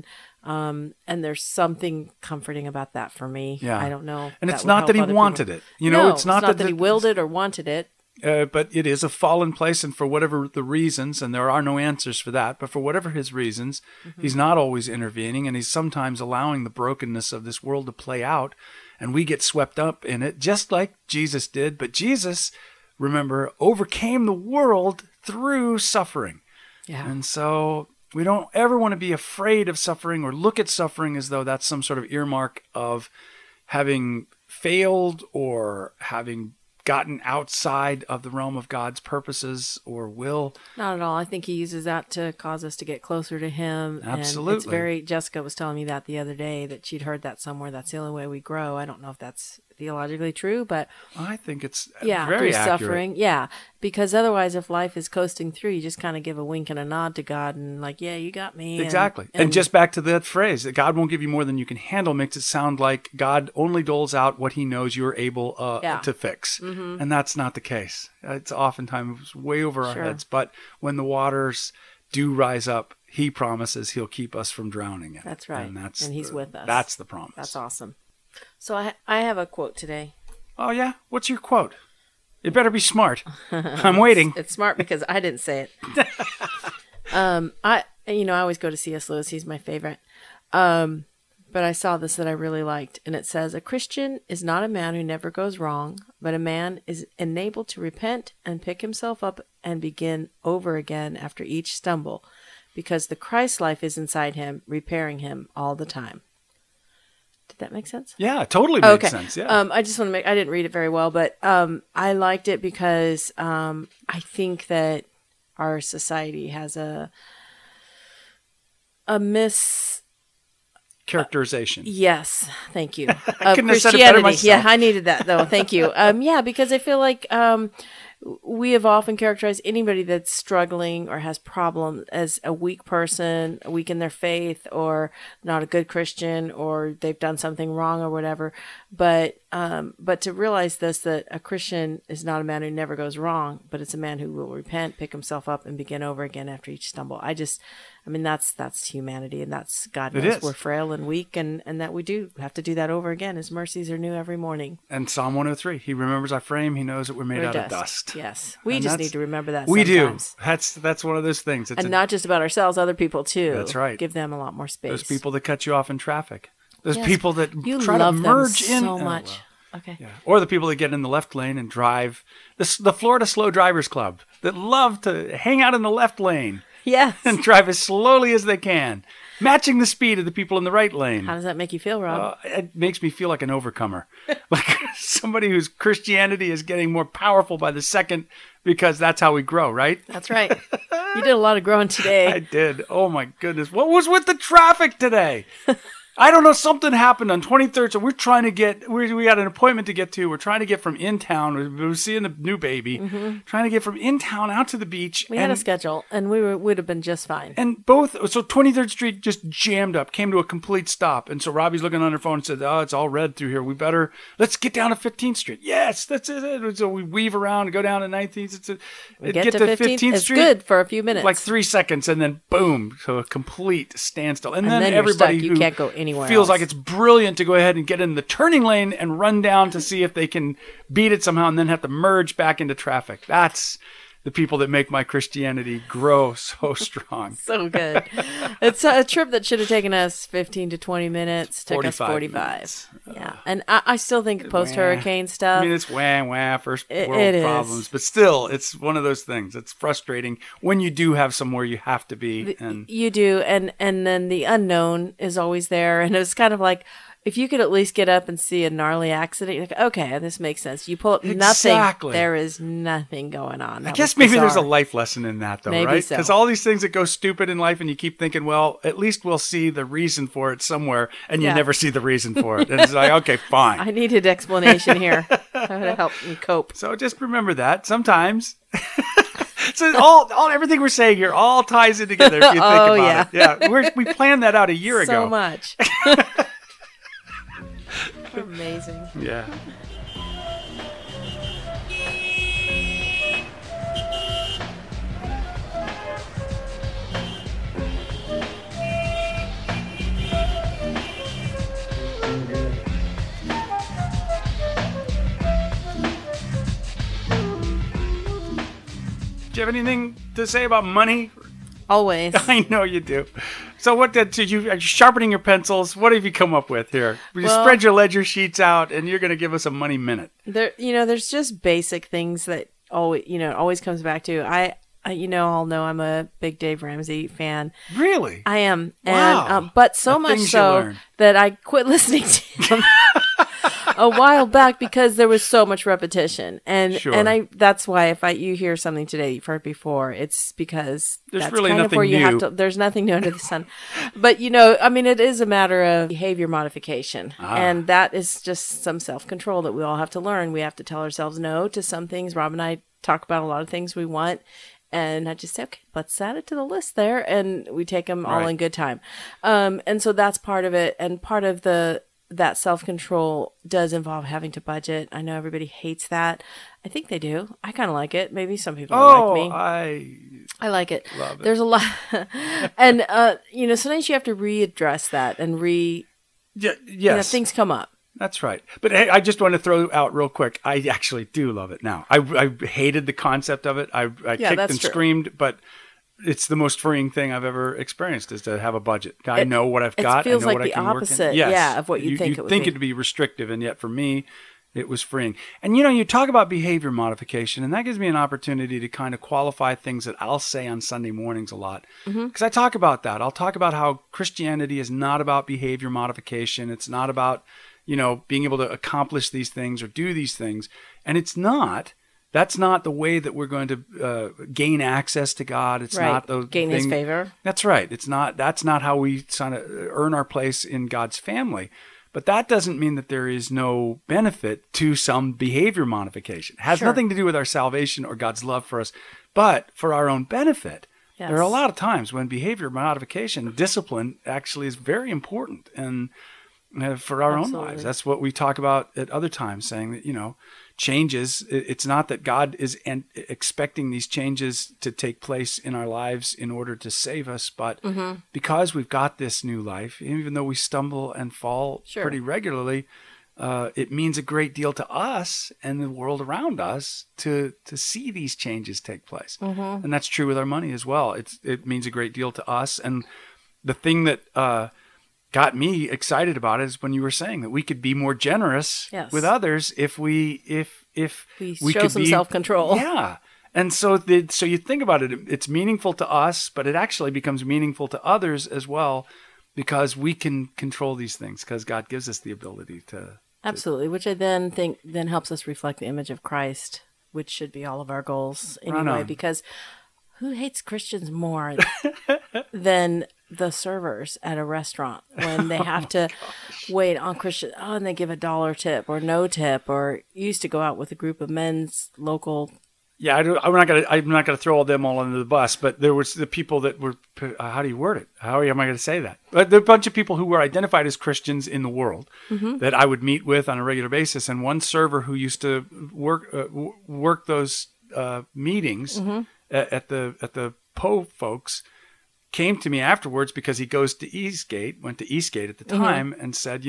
there's something comforting about that for me. Yeah. I don't know. And it's not that he wanted it. You know, No, it's not that he willed it or wanted it. But it is a fallen place, and for whatever the reasons, and there are no answers for that, but for whatever his reasons, he's not always intervening, and he's sometimes allowing the brokenness of this world to play out, and we get swept up in it, just like Jesus did. But Jesus, remember, overcame the world through suffering. Yeah. And so we don't ever want to be afraid of suffering or look at suffering as though that's some sort of earmark of having failed or having gotten outside of the realm of God's purposes or will. Not at all. I think he uses that to cause us to get closer to him. Absolutely. And it's very, Jessica was telling me that the other day, that she'd heard that somewhere. That's the only way we grow. I don't know if that's theologically true, but I think it's yeah, very through accurate. suffering. Yeah. Because otherwise, if life is coasting through, you just kind of give a wink and a nod to God and like, yeah, you got me. Exactly. And just back to that phrase, that God won't give you more than you can handle, makes it sound like God only doles out what he knows you're able to fix. And that's not the case. It's oftentimes way over our heads. But when the waters do rise up, he promises he'll keep us from drowning in it. That's right. And he's with us. That's the promise. That's awesome. So I have a quote today. Oh, yeah? What's your quote? It better be smart. I'm waiting. It's smart because I didn't say it. I always go to C.S. Lewis. He's my favorite. But I saw this that I really liked. And it says, a Christian is not a man who never goes wrong, but a man is enabled to repent and pick himself up and begin over again after each stumble, because the Christ life is inside him, repairing him all the time. Did that make sense? Yeah, it totally makes sense. Yeah. I just want to I didn't read it very well, but I liked it because I think that our society has a characterization. Yes, thank you. I couldn't have said it better myself. Yeah, I needed that though. Thank you. Yeah, because I feel like we have often characterized anybody that's struggling or has problems as a weak person, weak in their faith, or not a good Christian, or they've done something wrong or whatever. But to realize this, that a Christian is not a man who never goes wrong, but it's a man who will repent, pick himself up, and begin over again after each stumble. That's humanity, and that's God knows we're frail and weak, and that we do have to do that over again. His mercies are new every morning. And Psalm 103, he remembers our frame. He knows that we're made out of dust. Yes. We just need to remember that we sometimes. Do. That's one of those things. And not just about ourselves, other people too. That's right. Give them a lot more space. Those people that cut you off in traffic. Those people that you try love to merge them in. so much. Well. Okay. Yeah. Or the people that get in the left lane and drive. The Florida Slow Drivers Club that love to hang out in the left lane. Yes. And drive as slowly as they can, matching the speed of the people in the right lane. How does that make you feel, Rob? It makes me feel like an overcomer. Like somebody whose Christianity is getting more powerful by the second, because that's how we grow, right? That's right. You did a lot of growing today. I did. Oh, my goodness. What was with the traffic today? I don't know, something happened on 23rd, so we're trying to get, we got an appointment to get to. We're trying to get from in town. We're seeing the new baby. Trying to get from in town out to the beach. We had a schedule, and would have been just fine. And so 23rd Street just jammed up, came to a complete stop. And so Robbie's looking on her phone and said, oh, it's all red through here. Let's get down to 15th Street. Yes, that's it. So we weave around and go down to 19th. Get to 15th Street. It's good for a few minutes. Like 3 seconds, and then boom, so a complete standstill. And then everybody you can't go anywhere feels else. like it's brilliant to go ahead and get in the turning lane and run down to see if they can beat it somehow, and then have to merge back into traffic. That's the people that make my Christianity grow so strong. So good. It's a trip that should have taken us 15 to 20 minutes. Took us 45. Minutes. Yeah. And I still think post-hurricane stuff. I mean, it's first world problems. But still, it's one of those things. It's frustrating when you do have somewhere you have to be. And you do. And then the unknown is always there. And it's kind of like, if you could at least get up and see a gnarly accident, you're like, okay, this makes sense. You pull up nothing. There is nothing going on. I guess maybe there's a life lesson in that, though, maybe right? so. Because all these things that go stupid in life, and you keep thinking, well, at least we'll see the reason for it somewhere, and you never see the reason for it. And it's like, okay, fine. I needed explanation here. That would help me cope. So just remember that sometimes. So everything we're saying here all ties in together if you think about it. Yeah, we planned that out a year ago. So much. Amazing. Yeah. Do you have anything to say about money? Always. I know you do. So are you sharpening your pencils? What have you come up with here? You spread your ledger sheets out, and you're going to give us a money minute. There's just basic things that always comes back to. I all know I'm a big Dave Ramsey fan. Really? I am. Wow. And but so much so that I quit listening to him a while back because there was so much repetition. And that's why if you hear something today you've heard before, it's because there's really nothing you new. have to. There's nothing new under the sun. But it is a matter of behavior modification, and that is just some self-control that we all have to learn. We have to tell ourselves no to some things. Rob and I talk about a lot of things we want. And I just say, okay, let's add it to the list there. And we take them all in good time. And so that's part of it. And part of that self-control does involve having to budget. I know everybody hates that. I think they do. I kind of like it. Maybe some people don't like me. I like it. Love it. There's a lot. And, sometimes you have to readdress that and things come up. That's right. But hey, I just want to throw out real quick. I actually do love it now. I hated the concept of it. I kicked and screamed, but it's the most freeing thing I've ever experienced is to have a budget. I know what I've got. It feels I know like what the I can opposite, work in. Yes. Of what you think it would be. You think it'd be restrictive, and yet for me, it was freeing. And you talk about behavior modification, and that gives me an opportunity to kind of qualify things that I'll say on Sunday mornings a lot. Because I talk about that. I'll talk about how Christianity is not about behavior modification. It's not about being able to accomplish these things or do these things. And it's not. That's not the way that we're going to gain access to God. It's not the gain His favor. That's right. It's not. That's not how we kind of earn our place in God's family. But that doesn't mean that there is no benefit to some behavior modification. It has nothing to do with our salvation or God's love for us, but for our own benefit. Yes. There are a lot of times when behavior modification, discipline, actually is very important and for our own lives. That's what we talk about at other times, saying that, changes. It's not that God is expecting these changes to take place in our lives in order to save us, but because we've got this new life, even though we stumble and fall pretty regularly, it means a great deal to us and the world around us to see these changes take place. And that's true with our money as well. It means a great deal to us. And the thing that got me excited about it is when you were saying that we could be more generous with others if we show could some self-control. Yeah. And so you think about it, it's meaningful to us, but it actually becomes meaningful to others as well because we can control these things because God gives us the ability to. Absolutely, which I then think helps us reflect the image of Christ, which should be all of our goals anyway, because who hates Christians more than the servers at a restaurant when they have to wait on Christian. Oh, and they give $1 tip or no tip. Or you used to go out with a group of men's local. Yeah, I'm not gonna throw all them all under the bus, but there was the people that were. How do you word it? How am I going to say that? But there are a bunch of people who were identified as Christians in the world that I would meet with on a regular basis, and one server who used to work those meetings at the Poe folks came to me afterwards because he went to Eastgate at the time, and said,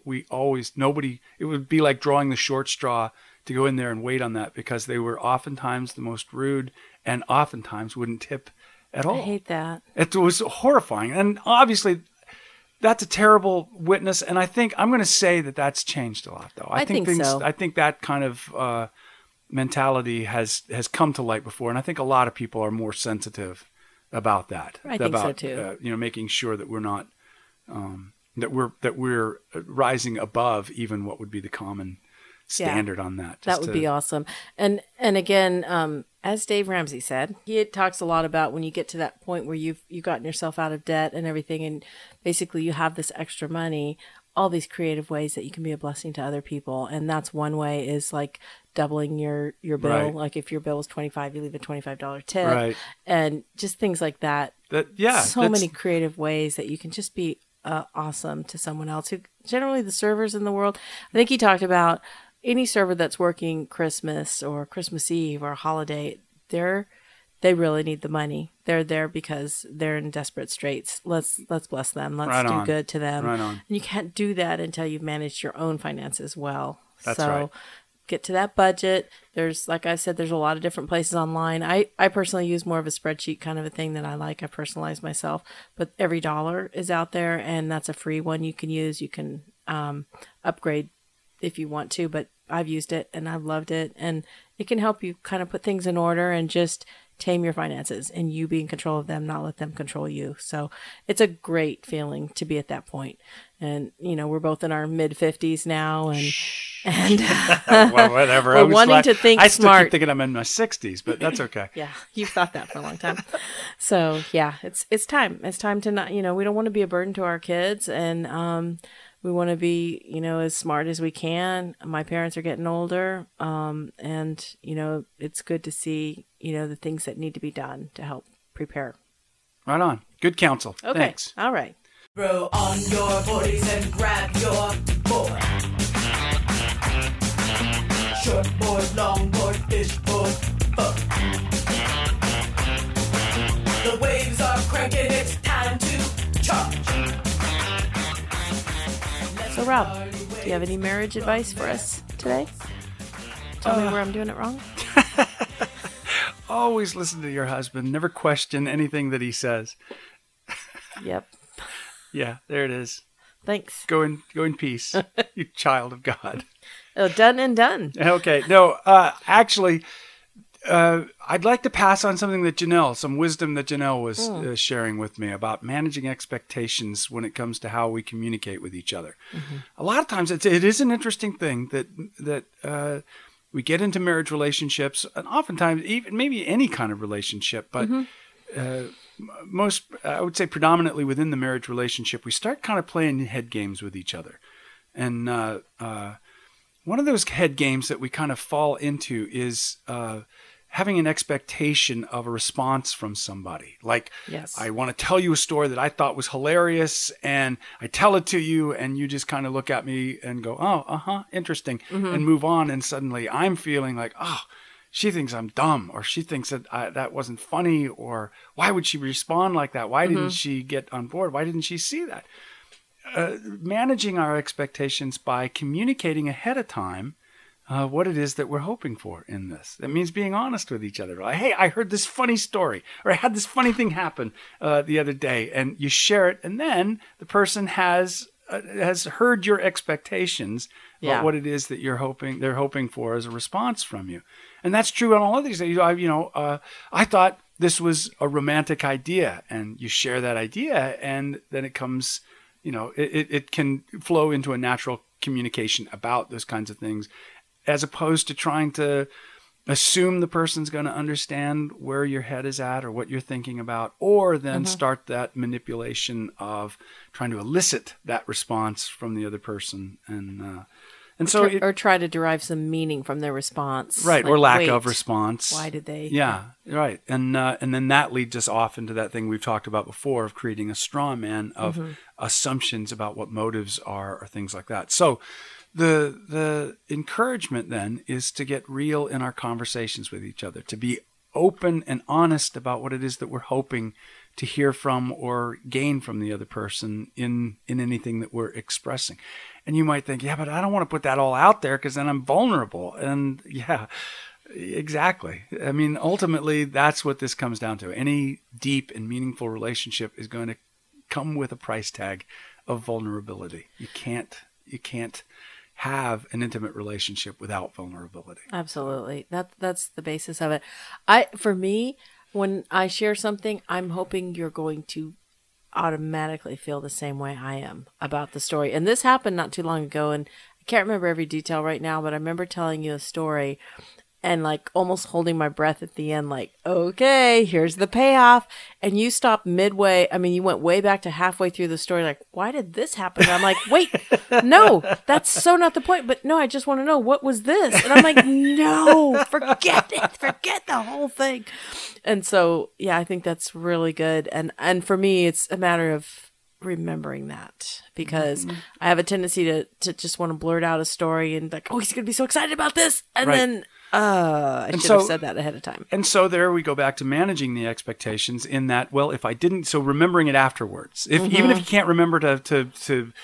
it would be like drawing the short straw to go in there and wait on that, because they were oftentimes the most rude and oftentimes wouldn't tip at all. I hate that. It was horrifying. And obviously that's a terrible witness. And I think I'm going to say that that's changed a lot, though. I think so. I think that kind of mentality has come to light before. And I think a lot of people are more sensitive about that. I think so too. Making sure that we're not, that we're rising above even what would be the common standard on that. That would be awesome. And again, as Dave Ramsey said, he talks a lot about when you get to that point where you've gotten yourself out of debt and everything, and basically you have this extra money, all these creative ways that you can be a blessing to other people. And that's one way, is like doubling your bill. Right. Like if your bill is $25, you leave a $25 tip, right, and just things like that. So many creative ways that you can just be awesome to someone else, who generally the servers in the world. I think he talked about any server that's working Christmas or Christmas Eve or a holiday, they really need the money. They're there because they're in desperate straits. Let's bless them. Let's do good to them. Right on. And you can't do that until you've managed your own finances well. That's right. Get to that budget. There's, like I said, there's a lot of different places online. I personally use more of a spreadsheet kind of a thing that I like. I personalize myself, but every dollar is out there, and that's a free one you can use. You can upgrade if you want to, but I've used it and I've loved it, and it can help you kind of put things in order and just tame your finances, and you be in control of them, not let them control you. So it's a great feeling to be at that point. And, we're both in our mid 50s now, and well, whatever. We're wanting to think I still smart. keep thinking I'm in my 60s, but that's okay. Yeah, you've thought that for a long time. So yeah, it's time. It's time to not, we don't want to be a burden to our kids, and we want to be, as smart as we can. My parents are getting older, and, it's good to see, the things that need to be done to help prepare. Right on. Good counsel. Okay. Thanks. All right. Throw on your boardies and grab your board. Short board, long board, fish board, fuck. The waves are cranking, it's time to charge. So Rob, do you have any marriage advice for us today? Tell me where I'm doing it wrong. Always listen to your husband. Never question anything that he says. Yep. Yeah, there it is. Thanks. Go in peace, you child of God. Oh, done and done. Okay. No, actually, I'd like to pass on some wisdom that Janelle was sharing with me about managing expectations when it comes to how we communicate with each other. Mm-hmm. A lot of times it is an interesting thing that we get into marriage relationships, and oftentimes even maybe any kind of relationship, but most, I would say predominantly within the marriage relationship, we start kind of playing head games with each other. And one of those head games that we kind of fall into is having an expectation of a response from somebody. Like, yes. I want to tell you a story that I thought was hilarious, and I tell it to you, and you just kind of look at me and go, oh, interesting, and move on. And suddenly I'm feeling like, oh, she thinks I'm dumb, or she thinks that that wasn't funny, or why would she respond like that? Why didn't she get on board? Why didn't she see that? Managing our expectations by communicating ahead of time what it is that we're hoping for in this. That means being honest with each other. Like, hey, I heard this funny story, or I had this funny thing happen the other day, and you share it, and then the person has heard your expectations about what it is that they're hoping for as a response from you. And that's true on all of these things. I thought this was a romantic idea, and you share that idea, and then it comes, it can flow into a natural communication about those kinds of things, as opposed to trying to assume the person's going to understand where your head is at or what you're thinking about, or then start that manipulation of trying to elicit that response from the other person. And so or try to derive some meaning from their response. Right. Or lack of response. Why did they? Yeah. Right. And then that leads us off into that thing we've talked about before of creating a straw man of assumptions about what motives are or things like that. So the encouragement then is to get real in our conversations with each other, to be open and honest about what it is that we're hoping to hear from or gain from the other person in anything that we're expressing. And you might think, yeah, but I don't want to put that all out there because then I'm vulnerable. And yeah, exactly. I mean, ultimately, that's what this comes down to. Any deep and meaningful relationship is going to come with a price tag of vulnerability. You can't have an intimate relationship without vulnerability. Absolutely. That's the basis of it. For me, when I share something, I'm hoping you're going to automatically feel the same way I am about the story. And this happened not too long ago, and I can't remember every detail right now, but I remember telling you a story and like almost holding my breath at the end, like, okay, here's the payoff. And you stopped midway. I mean, you went way back to halfway through the story, like, why did this happen? And I'm like, wait, no, that's so not the point. But no, I just want to know, what was this? And I'm like, no, forget it. Forget the whole thing. And so, yeah, I think that's really good. And for me, it's a matter of remembering that, because I have a tendency to just want to blurt out a story and like, oh, he's going to be so excited about this. And then I should have said that ahead of time. And so there we go back to managing the expectations in that, well, if I didn't, so remembering it afterwards. Even if you can't remember to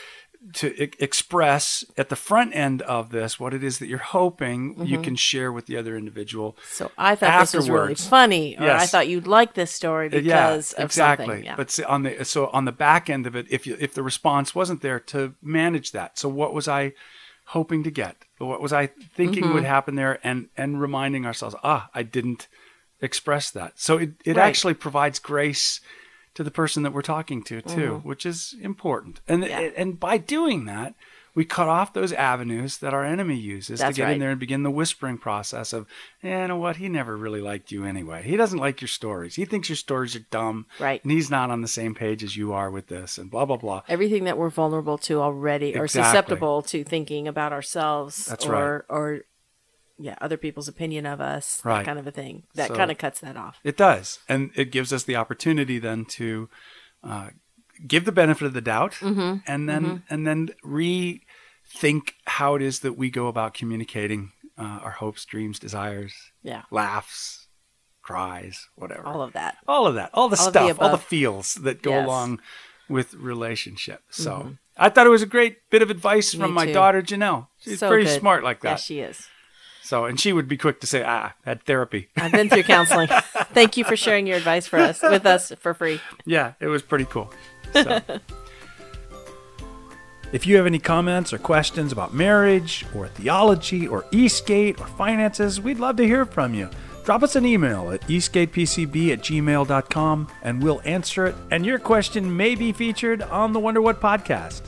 express at the front end of this what it is that you're hoping you can share with the other individual. So I thought this was really funny, or I thought you'd like this story because of something. Yeah. But on the back end of it, if the response wasn't there, to manage that. So what was I hoping to get? What was I thinking would happen there? And reminding ourselves, I didn't express that. So it actually provides grace to the person that we're talking to too, which is important. And by doing that, we cut off those avenues that our enemy uses to get in there and begin the whispering process of, you know what, he never really liked you anyway. He doesn't like your stories. He thinks your stories are dumb. Right. And he's not on the same page as you are with this, and blah, blah, blah. Everything that we're vulnerable to already, or susceptible to thinking about ourselves. That's or other people's opinion of us, that kind of a thing. That kind of cuts that off. It does. And it gives us the opportunity then to give the benefit of the doubt and then rethink how it is that we go about communicating our hopes, dreams, desires, laughs, cries, whatever. All of that. All the stuff, all the feels that go along with relationship. So I thought it was a great bit of advice from my daughter, Janelle. She's pretty smart like that. Yeah, she is. So, and she would be quick to say, had therapy. I've been through counseling. Thank you for sharing your advice with us for free. Yeah, it was pretty cool. So. If you have any comments or questions about marriage or theology or Eastgate or finances, we'd love to hear from you. Drop us an email at eastgatepcb@gmail.com and we'll answer it. And your question may be featured on the Wonder What podcast.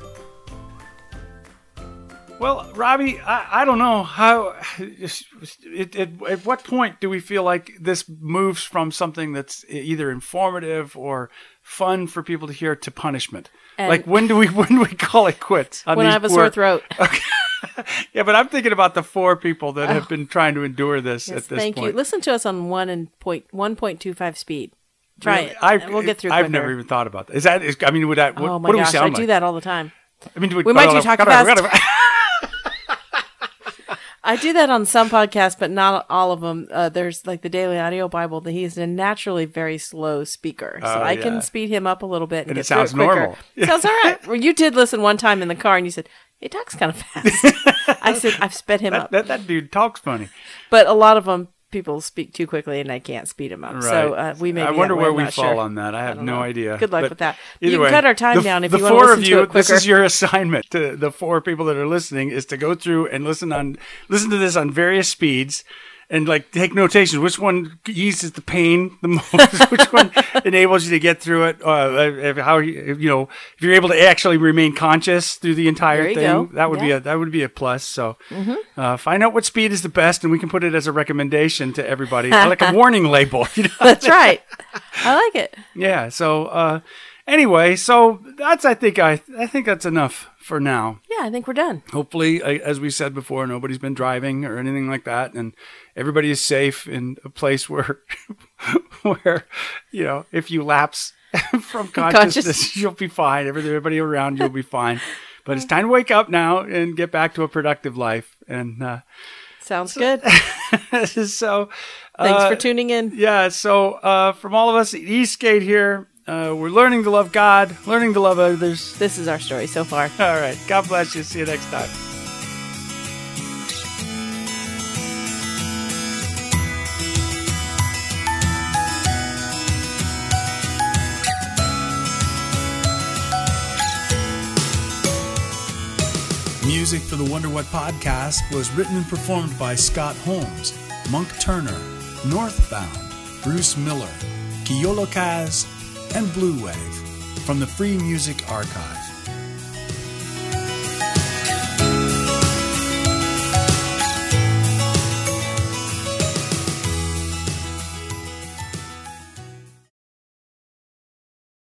Well, Robbie, I don't know how. At what point do we feel like this moves from something that's either informative or fun for people to hear to punishment? And like when do we call it quits? When I have a sore throat. Okay. Yeah, but I'm thinking about the 4 people that have been trying to endure this at this point. Thank you. Listen to us on 1.25 speed. Try it. We'll get through quicker. I've never even thought about that. Would that? Oh what my gosh, do we sound I like? do that all the time. I mean, we might do talk fast. I do that on some podcasts, but not all of them. There's like the Daily Audio Bible. He's a naturally very slow speaker, so I can speed him up a little bit and get it sounds through it quicker. Normal. It sounds all right. Well, you did listen one time in the car, and you said he talks kind of fast. I said I've sped him up. That dude talks funny. But a lot of them, people speak too quickly, and I can't speed them up. Right. So we may. I wonder where we fall on that. I have no idea. Good luck with that. You can cut our time down if you want to listen to it quicker. This is your assignment to the 4 people that are listening: is to go through and listen to this on various speeds, and like take notations. Which one eases the pain the most? Which one enables you to get through it? If you're able to actually remain conscious through the entire thing, that would be a plus. So find out what speed is the best, and we can put it as a recommendation to everybody, like a warning label. That's right. I like it. Yeah. So anyway, so that's I think that's enough for now. Yeah, I think we're done. Hopefully, as we said before, nobody's been driving or anything like that, and everybody is safe in a place where if you lapse from consciousness, you'll be fine. Everybody around you will be fine. But it's time to wake up now and get back to a productive life. And sounds good. So thanks for tuning in. Yeah. So from all of us at Eastgate here. We're learning to love God, learning to love others. This is our story so far. All right. God bless you. See you next time. Music for the Wonder What podcast was written and performed by Scott Holmes, Monk Turner, Northbound, Bruce Miller, Kiyolo Kaz, and Blue Wave from the Free Music Archive.